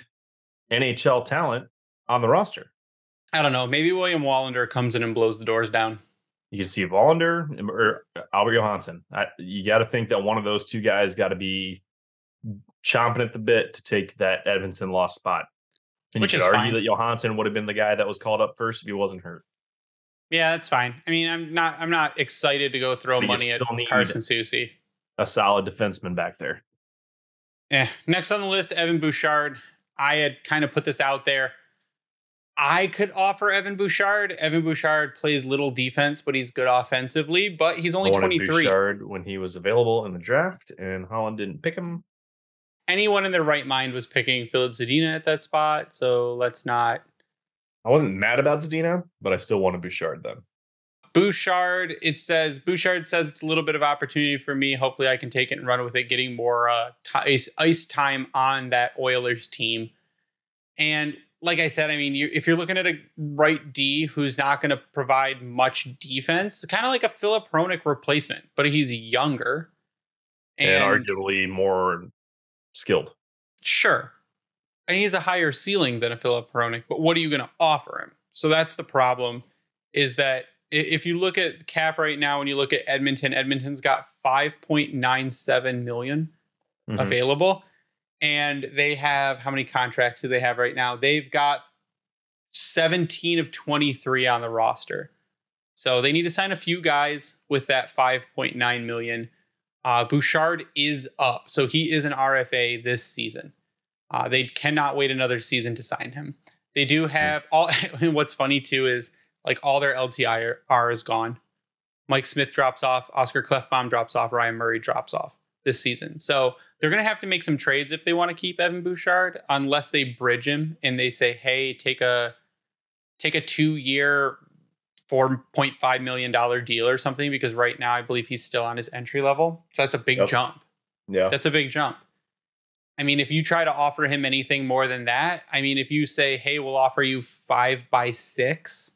NHL talent on the roster. I don't know. Maybe William Wallander comes in and blows the doors down. You can see Wallander or Albert Johansson. You got to think that one of those 2 guys got to be chomping at the bit to take that Edvinsson lost spot. And you could argue that Johansson would have been the guy that was called up first if he wasn't hurt. Yeah, that's fine. I mean, I'm not excited to go throw money at Carson Soucy. A solid defenseman back there. Yeah. Next on the list, Evan Bouchard. I had kind of put this out there. I could offer Evan Bouchard. Evan Bouchard plays little defense, but he's good offensively. But he's only 23. Bouchard when he was available in the draft, and Holland didn't pick him. Anyone in their right mind was picking Philip Zadina at that spot, so let's not. I wasn't mad about Zadina, but I still wanted Bouchard then. Bouchard says it's a little bit of opportunity for me. Hopefully I can take it and run with it, getting more ice time on that Oilers team. And like I said, I mean, if you're looking at a right D who's not going to provide much defense, kind of like a Philip Hronek replacement, but he's younger. And arguably more skilled. Sure. And he has a higher ceiling than a Philip Hronek, but what are you going to offer him? So that's the problem, is that if you look at cap right now and you look at Edmonton's got $5.97 million available. And they have, how many contracts do they have right now? They've got 17 of 23 on the roster. So they need to sign a few guys with that $5.9 million. Bouchard is up. So he is an RFA this season. They cannot wait another season to sign him. They do have all. And what's funny too is like all their LTIR is gone. Mike Smith drops off. Oscar Klefbom drops off. Ryan Murray drops off this season. So they're going to have to make some trades if they want to keep Evan Bouchard, unless they bridge him and they say, hey, take a 2-year, $4.5 million deal or something, because right now I believe he's still on his entry level. So that's a big jump. Yeah. That's a big jump. I mean, if you try to offer him anything more than that, I mean, if you say, hey, we'll offer you 5x6,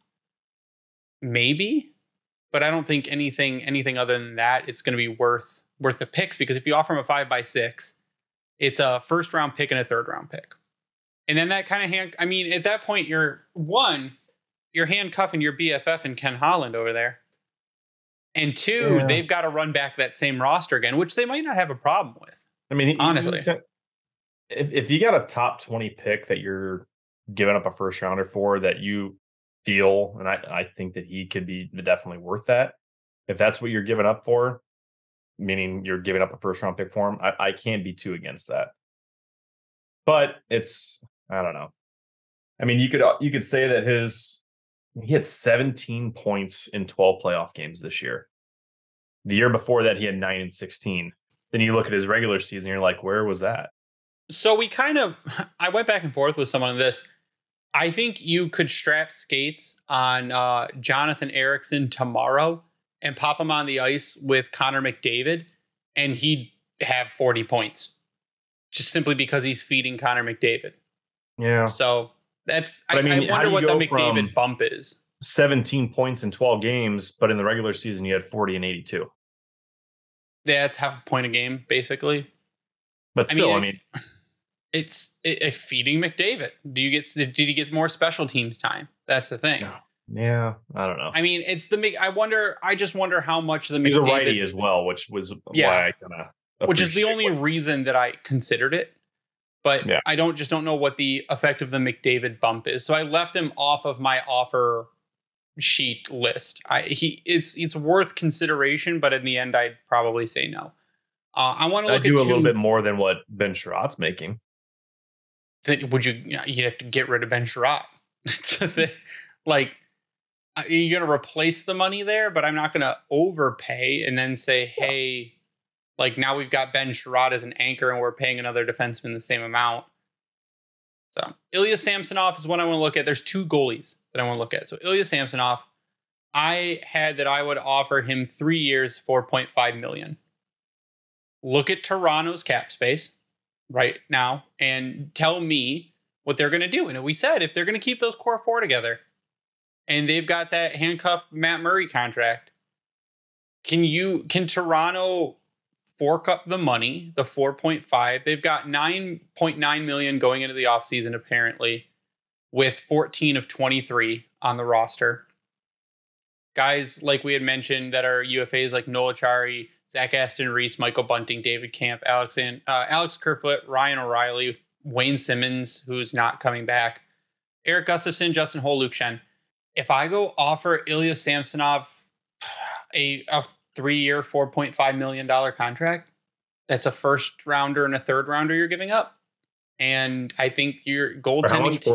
maybe, but I don't think anything other than that, it's going to be worth the picks, because if you offer him a 5x6, it's a first round pick and a third round pick. And then that kind of I mean, at that point, you're handcuffing your BFF and Ken Holland over there. And two, they've got to run back that same roster again, which they might not have a problem with. I mean, honestly, if you got a top 20 pick that you're giving up a first rounder for, that you feel, and I think that he could be definitely worth that. If that's what you're giving up for, meaning you're giving up a first round pick for him, I can't be too against that. But I don't know. I mean, you could say that he had 17 points in 12 playoff games this year. The year before that, he had 9 and 16. Then you look at his regular season, you're like, where was that? So I went back and forth with someone on this. I think you could strap skates on Jonathan Ericsson tomorrow and pop him on the ice with Connor McDavid, and he'd have 40 points just simply because he's feeding Connor McDavid. Yeah. So I wonder what the McDavid bump is. 17 points in 12 games, but in the regular season, you had 40 and 82. Yeah, it's half a point a game, basically. But still, it's feeding McDavid. Did he get more special teams time? That's the thing. Yeah, I don't know. I mean, I just wonder how much the McDavid. He's a righty as well, which was why I kind of. Which is the only reason that I considered it. But I don't know what the effect of the McDavid bump is. So I left him off of my offer sheet list. It's worth consideration, but in the end, I'd probably say no. I want to look at a little bit more than what Ben Sherratt's making. You'd have to get rid of Ben Sherratt. Like, you're going to replace the money there, but I'm not going to overpay and then say, hey, like now we've got Ben Sherratt as an anchor and we're paying another defenseman the same amount. So Ilya Samsonov is one I want to look at. There's two goalies that I want to look at. So Ilya Samsonov, I had that I would offer him 3 years, $4.5 million. Look at Toronto's cap space right now and tell me what they're going to do. And we said if they're going to keep those core four together and they've got that handcuffed Matt Murray contract, can Toronto fork up the money, the 4.5? They've got $9.9 million going into the offseason, apparently, with 14 of 23 on the roster. Guys, like we had mentioned, that are UFAs like Noel Acciari, Zach Aston Reese, Michael Bunting, David Kampf, Alex Kerfoot, Ryan O'Reilly, Wayne Simmons, who's not coming back, Eric Gustafsson, Justin Holl, Luke Shen. If I go offer Ilya Samsonov a 3-year, $4.5 million contract, that's a first rounder and a third rounder you're giving up. And I think your goaltending. How much?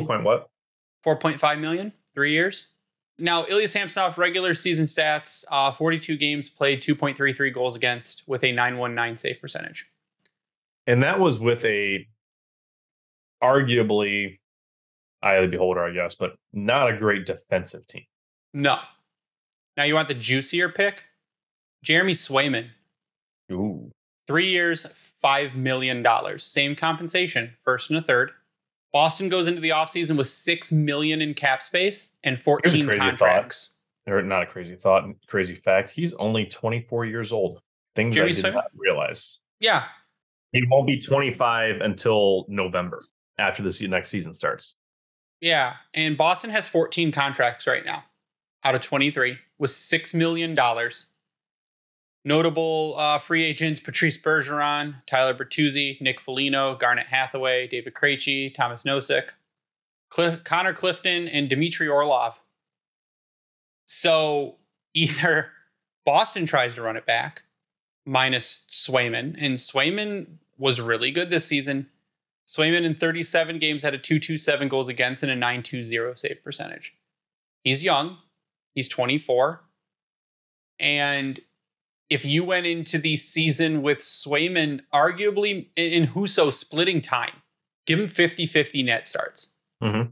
4.5 million, 3 years. Now, Ilya Samsonov, regular season stats, 42 games played, 2.33 goals against with a .919 save percentage. And that was with a arguably eye of the beholder, I guess, but not a great defensive team. No. Now you want the juicier pick? Jeremy Swayman. Ooh. 3 years, $5 million. Same compensation, first and a third. Boston goes into the offseason with $6 million in cap space and 14 contracts. Or not a crazy thought, crazy fact. He's only 24 years old. Things Jeremy I did not realize. Yeah. He won't be 25 until November, after the next season starts. Yeah, and Boston has 14 contracts right now out of 23 with $6 million. Notable free agents: Patrice Bergeron, Tyler Bertuzzi, Nick Foligno, Garnet Hathaway, David Krejci, Thomas Nosek, Connor Clifton, and Dmitry Orlov. So either Boston tries to run it back, minus Swayman, and Swayman was really good this season. Swayman in 37 games had a 2.27 goals against and a 9.20 save percentage. He's young. He's 24. And if you went into the season with Swayman arguably in Husso splitting time, give him 50-50 net starts. Mm-hmm.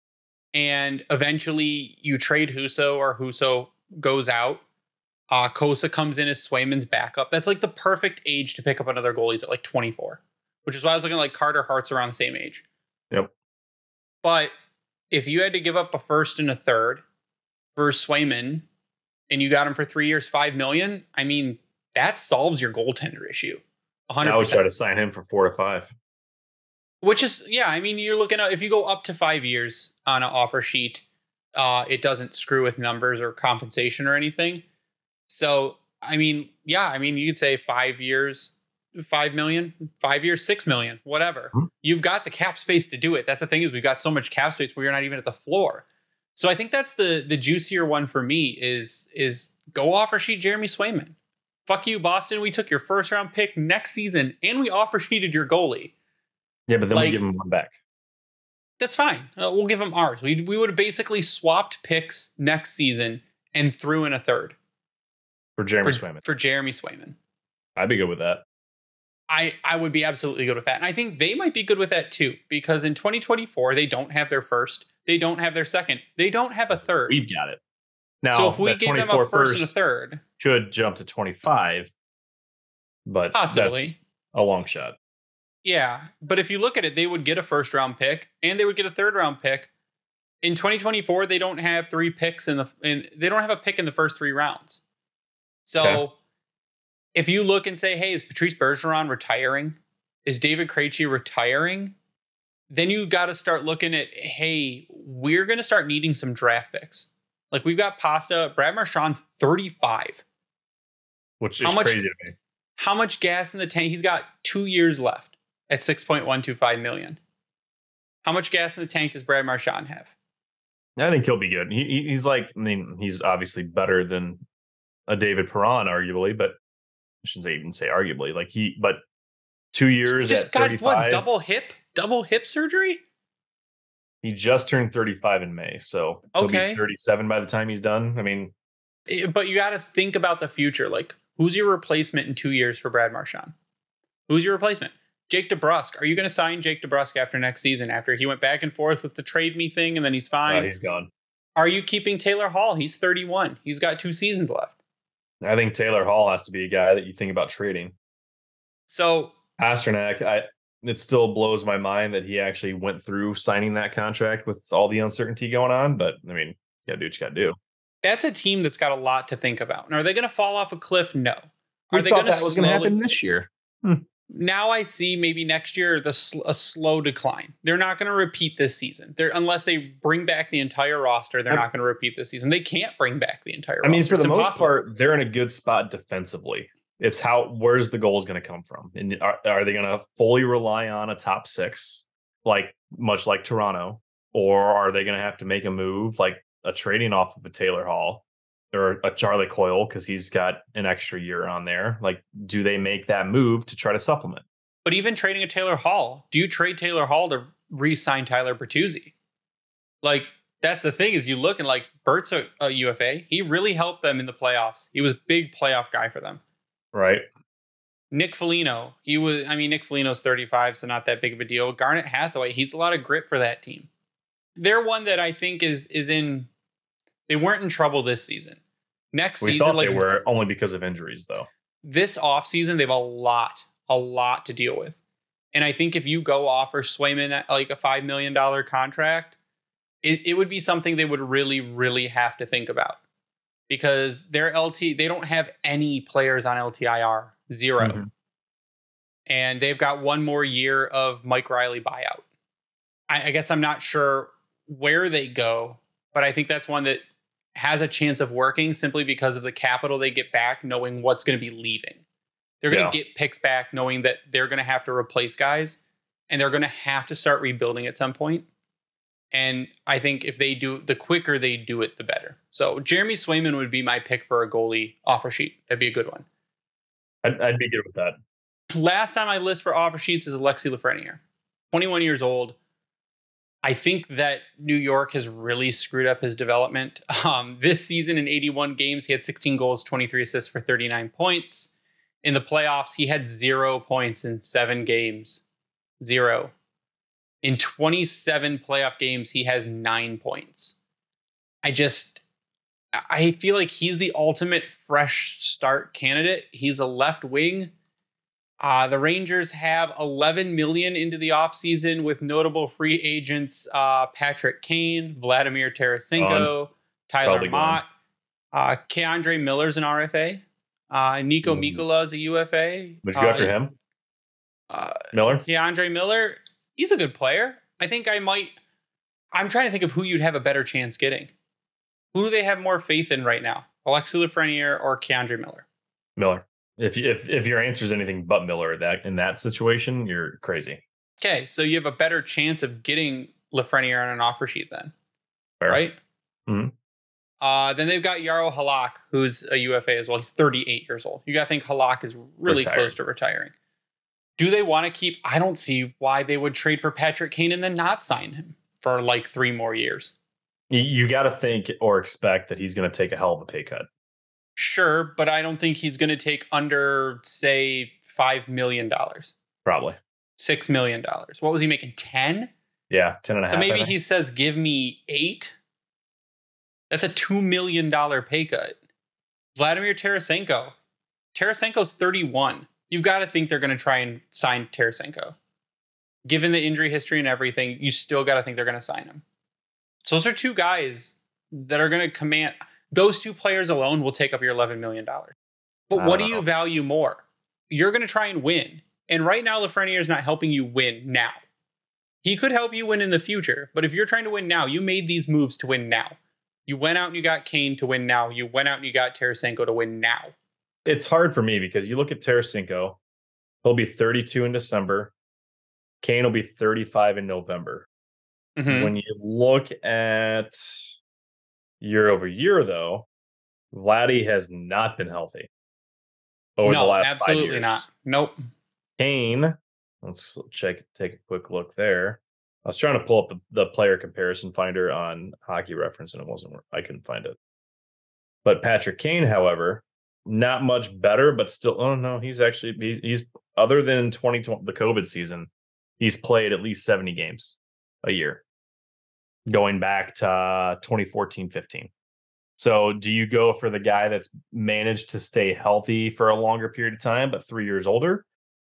And eventually you trade Husso or Husso goes out. Kosa comes in as Swayman's backup. That's like the perfect age to pick up another goalie. He's at like 24, which is why I was looking like Carter Hart's around the same age. Yep. But if you had to give up a first and a third for Swayman and you got him for 3 years, $5 million, I mean, that solves your goaltender issue. 100%. I would try to sign him for 4 to 5. Which is, yeah, I mean, you're looking at, if you go up to 5 years on an offer sheet, it doesn't screw with numbers or compensation or anything. So, I mean, yeah, I mean, you could say 5 years, $5 million, 5 years, $6 million, whatever. Mm-hmm. You've got the cap space to do it. That's the thing, is we've got so much cap space where you're not even at the floor. So I think that's the juicier one for me is go offer sheet Jeremy Swayman. Fuck you, Boston. We took your first round pick next season and we offer sheeted your goalie. Yeah, but then we give him one back. That's fine. We'll give him ours. We would have basically swapped picks next season and threw in a third. For Jeremy Swayman. For Jeremy Swayman. I'd be good with that. I would be absolutely good with that. And I think they might be good with that too. Because in 2024, they don't have their first. They don't have their second. They don't have a third. We've got it. Now, so if we give them a first and a third. Could jump to 25. But possibly. That's a long shot. Yeah, but if you look at it, they would get a first round pick and they would get a third round pick. In 2024, they don't have 3 picks they don't have a pick in the first 3 rounds. So if you look and say, hey, is Patrice Bergeron retiring? Is David Krejci retiring? Then you got to start looking at, hey, we're going to start needing some draft picks. Like we've got Pasta, Brad Marchand's 35. Which is crazy to me. How much gas in the tank? He's got 2 years left at $6.125 million. How much gas in the tank does Brad Marchand have? I think he'll be good. He's like, I mean, he's obviously better than a David Perron, arguably, but I shouldn't even say arguably. But 2 years just at got 35. What, double hip surgery? He just turned 35 in May, so he'll be 37 by the time he's done. I mean, but you got to think about the future. Like, who's your replacement in 2 years for Brad Marchand? Who's your replacement? Jake DeBrusk. Are you going to sign Jake DeBrusk after next season, after he went back and forth with the trade me thing and then he's fine? He's gone. Are you keeping Taylor Hall? He's 31. He's got 2 seasons left. I think Taylor Hall has to be a guy that you think about trading. So Pastrnak, it still blows my mind that he actually went through signing that contract with all the uncertainty going on. But I mean, you got to do what you got to do. That's a team that's got a lot to think about. And are they going to fall off a cliff? No. Are they going to? That was going to happen this year. Now I see maybe next year a slow decline. They're not going to repeat this season. Unless they bring back the entire roster, they're not going to repeat this season. They can't bring back the entire roster. I mean, for the most part, they're in a good spot defensively. It's where's the goals going to come from? And are they going to fully rely on a top 6, much like Toronto? Or are they going to have to make a move, like a trading off of a Taylor Hall or a Charlie Coyle, because he's got an extra year on there? Like, do they make that move to try to supplement? But even trading a Taylor Hall, do you trade Taylor Hall to re-sign Tyler Bertuzzi? Like, that's the thing, is you look and like Bert's a UFA. He really helped them in the playoffs. He was a big playoff guy for them. Right. Nick Foligno, Nick Foligno's 35, so not that big of a deal. Garnet Hathaway, he's a lot of grit for that team. They're one that I think is in. They weren't in trouble this season. Next season, thought they were, only because of injuries, though. This offseason, they have a lot to deal with. And I think if you go offer Swayman like a $5 million contract, it would be something they would really, really have to think about. Because they don't have any players on LTIR, 0. Mm-hmm. And they've got 1 more year of Mike Riley buyout. I guess I'm not sure where they go, but I think that's one that has a chance of working simply because of the capital they get back, knowing what's going to be leaving. They're going to get picks back, knowing that they're going to have to replace guys, and they're going to have to start rebuilding at some point. And I think if they do, the quicker they do it, the better. So Jeremy Swayman would be my pick for a goalie offer sheet. That'd be a good one. I'd be good with that. Last on my list for offer sheets is Alexi Lafreniere. 21 years old. I think that New York has really screwed up his development. This season in 81 games, he had 16 goals, 23 assists for 39 points. In the playoffs, he had 0 points in 7 games. 0. In 27 playoff games, he has 9 points. I feel like he's the ultimate fresh start candidate. He's a left wing. The Rangers have $11 million into the offseason with notable free agents Patrick Kane, Vladimir Tarasenko, Tyler Mott, Keandre Miller's an RFA, Nico Mikola's a UFA. Would you go after him? Miller? Keandre Miller, he's a good player. I'm trying to think of who you'd have a better chance getting. Who do they have more faith in right now? Alexis Lafreniere or Keandre Miller? Miller. If your answer is anything but Miller in that situation, you're crazy. Okay, so you have a better chance of getting Lafreniere on an offer sheet then, Fair. right? Mm-hmm. Then they've got Jaro Halak, who's a UFA as well. He's 38 years old. You got to think Halak is really close to retiring. Do they want to keep? I don't see why they would trade for Patrick Kane and then not sign him for like 3 more years. You got to think or expect that he's going to take a hell of a pay cut. Sure, but I don't think he's going to take under, say, $5 million. Probably. $6 million. What was he making? 10? Yeah, 10 and a half. So maybe he says, give me 8. That's a $2 million pay cut. Vladimir Tarasenko. Tarasenko's 31. You've got to think they're going to try and sign Tarasenko. Given the injury history and everything, you still got to think they're going to sign him. So those are 2 guys that are going to command... Those 2 players alone will take up your $11 million. But what do you value more? You're going to try and win. And right now, Lafreniere is not helping you win now. He could help you win in the future. But if you're trying to win now, you made these moves to win now. You went out and you got Kane to win now. You went out and you got Tarasenko to win now. It's hard for me because you look at Tarasenko, he'll be 32 in December. Kane will be 35 in November. Mm-hmm. When you look at year over year, though, Vladdy has not been healthy over the last 5 years. Absolutely not. Nope. Kane, let's take a quick look there. I was trying to pull up the player comparison finder on Hockey Reference, and I couldn't find it. But Patrick Kane, however, not much better, but still, he's other than 2020, the COVID season, he's played at least 70 games a year, going back to 2014-15. So do you go for the guy that's managed to stay healthy for a longer period of time, but 3 years older,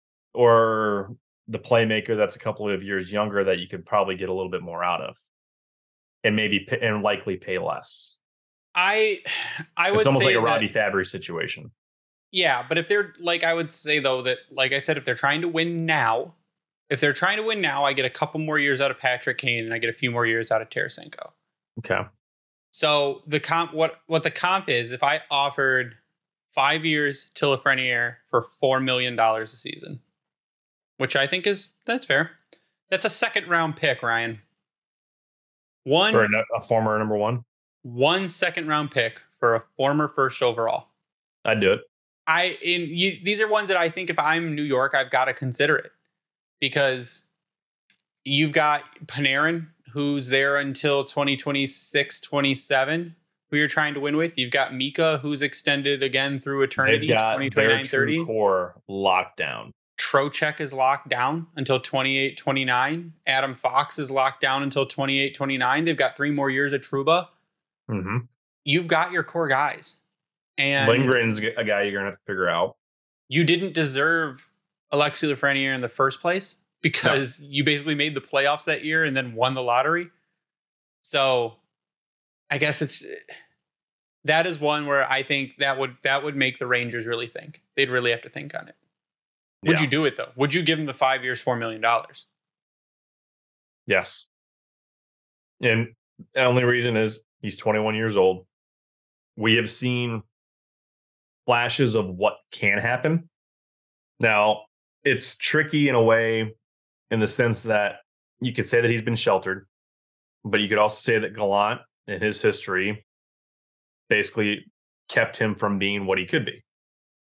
or the playmaker that's a couple of years younger that you could probably get a little bit more out of and likely pay less? I would it's almost say like a Robbie Fabry situation. Yeah, but if they're I would say though that, like I said, if they're trying to win now, I get a couple more years out of Patrick Kane and I get a few more years out of Tarasenko. Okay. So the comp, what the comp is, if I offered 5 years to Lafreniere for $4 million a season, which I think that's fair. That's a 2nd round pick, Ryan. For a former number 1. 1 2nd round pick for a former 1st overall. I'd do it. These are ones that I think if I'm New York, I've got to consider it, because you've got Panarin, who's there until 2026-27, who you're trying to win with. You've got Mika, who's extended again through eternity, 2029-30. Core locked down. Trocheck is locked down until 28-29. Adam Fox is locked down until 28-29. They've got 3 more years of Trouba. Mm-hmm. You've got your core guys. And Lindgren's a guy you're going to have to figure out. You didn't deserve Alexis Lafreniere in the first place because you basically made the playoffs that year and then won the lottery. So I guess that is one where I think that would make the Rangers really think. They'd really have to think on it. Would you do it though? Would you give him the 5 years, $4 million? Yes. And the only reason is he's 21 years old. We have seen flashes of what can happen. Now, it's tricky in a way in the sense that you could say that he's been sheltered, but you could also say that Gallant and his history basically kept him from being what he could be.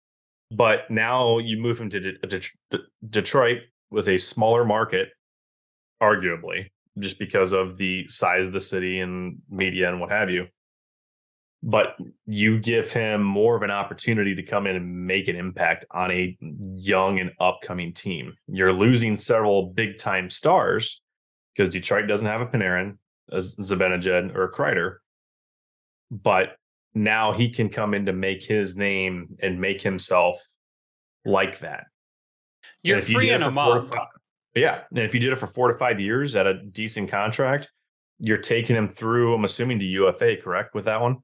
But now you move him to Detroit with a smaller market arguably, just because of the size of the city and media and what have you. But you give him more of an opportunity to come in and make an impact on a young and upcoming team. You're losing several big time stars because Detroit doesn't have a Panarin, a Zibanejad, or a Kreider. But now he can come in to make his name and make himself like that. You're freeing him up. Yeah. And if you did it for 4 to 5 years at a decent contract, you're taking him through, I'm assuming, to UFA, correct, with that one?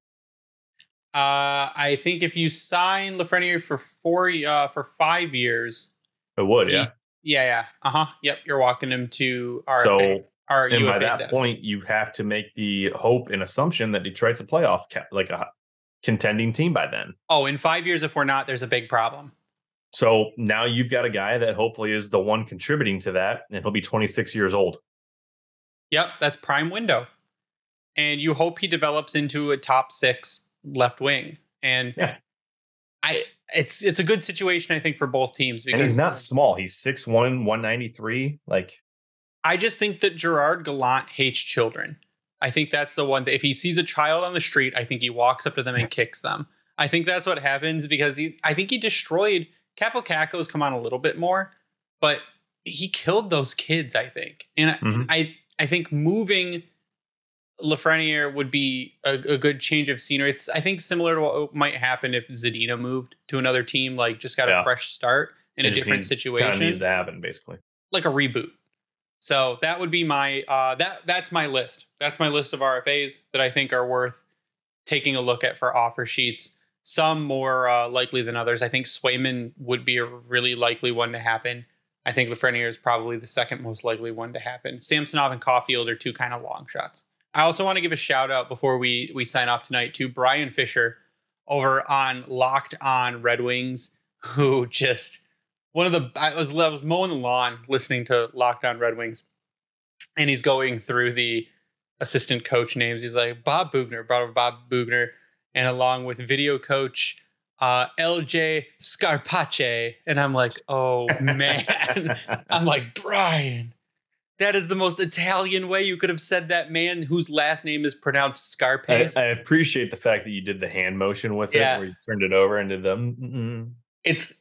I think if you sign Lafreniere for 5 years, it would, yeah. Yeah. Yep, you're walking him to RFA. So, and UFA by that status. point, you have to make the hope and assumption that Detroit's a playoff, like a contending team by then. Oh, in 5 years, if we're not, there's a big problem. So now you've got a guy that hopefully is the one contributing to that, and he'll be 26 years old. Yep, that's prime window. And you hope he develops into a top 6 left wing. And yeah, it's a good situation, I think, for both teams, because and he's not small. He's 6'1", 193. Like, I just think that Gerard Gallant hates children. I think that's the one that if he sees a child on the street, I think he walks up to them and kicks them. I think that's what happens, because I think he destroyed Capo Caco's come on a little bit more, but he killed those kids, I think. And I think moving Lafreniere would be a good change of scenery. It's, I think, similar to what might happen if Zadina moved to another team, like just got a fresh start in a different situation. Kind of needs to happen, basically. Like a reboot. So that would be my that's my list. That's my list of RFAs that I think are worth taking a look at for offer sheets. Some more likely than others. I think Swayman would be a really likely one to happen. I think Lafreniere is probably the second most likely one to happen. Samsonov and Caulfield are two kind of long shots. I also want to give a shout out before we sign off tonight to Brian Fisher over on Locked On Red Wings, who just I was mowing the lawn listening to Locked On Red Wings, and he's going through the assistant coach names. He's like Bob Bugner, brought over Bob Bugner, and along with video coach LJ Scarpace, and I'm like, oh man, I'm like, Brian. That is the most Italian way you could have said that man whose last name is pronounced Scarpace. I appreciate the fact that you did the hand motion with it, where you turned it over and did them. It's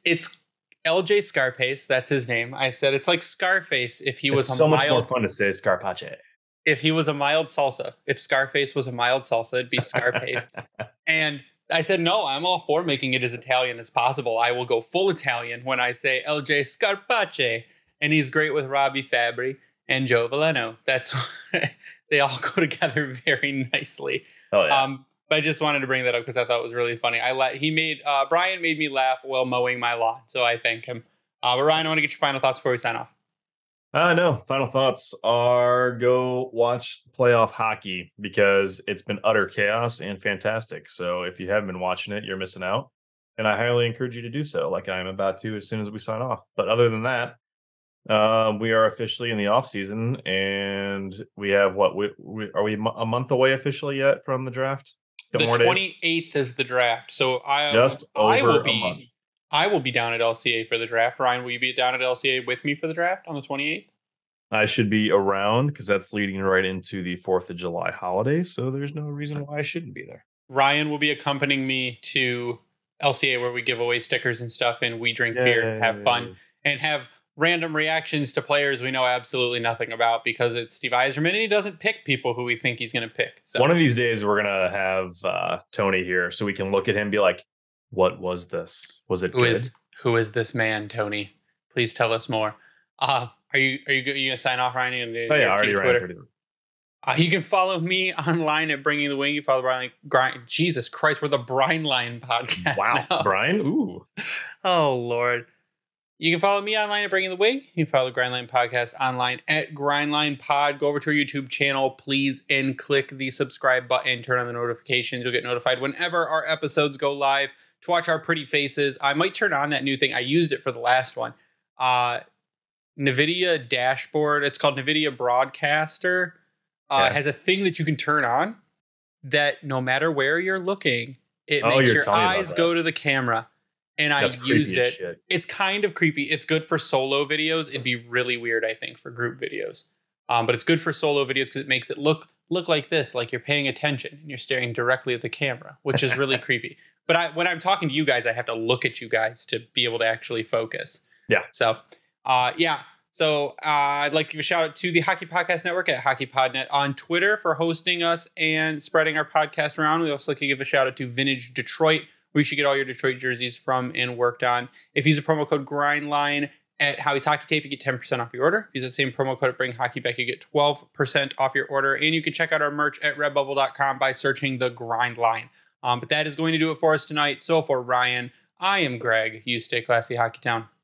LJ Scarpace. That's his name. I said it's like Scarface if he was so much more fun to say Scarpace. If he was a mild salsa, if Scarface was a mild salsa, it'd be Scarpace. And I said, no, I'm all for making it as Italian as possible. I will go full Italian when I say LJ Scarpace. And he's great with Robbie Fabry and Joe Veleno. That's they all go together very nicely. Oh, yeah. But I just wanted to bring that up because I thought it was really funny. Brian made me laugh while mowing my lawn, so I thank him. But Ryan, I want to get your final thoughts before we sign off. No, final thoughts are go watch playoff hockey because it's been utter chaos and fantastic. So if you haven't been watching it, you're missing out. And I highly encourage you to do so, like I'm about to as soon as we sign off. But other than that, we are officially in the off season, and we have are we a month away officially yet from the draft? The 28th is the draft, so I will be down at LCA for the draft. Ryan, will you be down at LCA with me for the draft on the 28th? I should be around because that's leading right into the 4th of July holiday, so there's no reason why I shouldn't be there. Ryan will be accompanying me to LCA where we give away stickers and stuff, and we drink beer and have fun and have random reactions to players we know absolutely nothing about because it's Steve Yzerman and he doesn't pick people who we think he's going to pick. So one of these days we're going to have Tony here so we can look at him and be like, what was this? Was it good? Who is this man, Tony? Please tell us more. Are you going to sign off, Ryan? I already ran. You can follow me online at Bringing the Wing. You follow Brian. Jesus Christ, we're the Brine Line podcast. Wow, now. Brian? Ooh. Oh, Lord. You can follow me online at Bringing the Wing. You can follow the Grindline Podcast online at Grindline Pod. Go over to our YouTube channel, please, and click the subscribe button. Turn on the notifications. You'll get notified whenever our episodes go live. To watch our pretty faces, I might turn on that new thing. I used it for the last one. NVIDIA dashboard. It's called NVIDIA Broadcaster. Has a thing that you can turn on that no matter where you're looking, it makes your eyes go to the camera. And I used it. Shit. It's kind of creepy. It's good for solo videos. It'd be really weird, I think, for group videos. But it's good for solo videos because it makes it look like this, like you're paying attention and you're staring directly at the camera, which is really creepy. But when I'm talking to you guys, I have to look at you guys to be able to actually focus. Yeah. So, yeah. So I'd like to give a shout out to the Hockey Podcast Network at HockeyPodNet on Twitter for hosting us and spreading our podcast around. We also like to give a shout out to Vintage Detroit, where you should get all your Detroit jerseys from and worked on. If you use a promo code GRINDLINE at Howie's Hockey Tape, you get 10% off your order. If you use that same promo code at Bring Hockey Back, you get 12% off your order. And you can check out our merch at redbubble.com by searching the Grind Line. But that is going to do it for us tonight. So for Ryan, I am Greg. You stay classy, Hockeytown.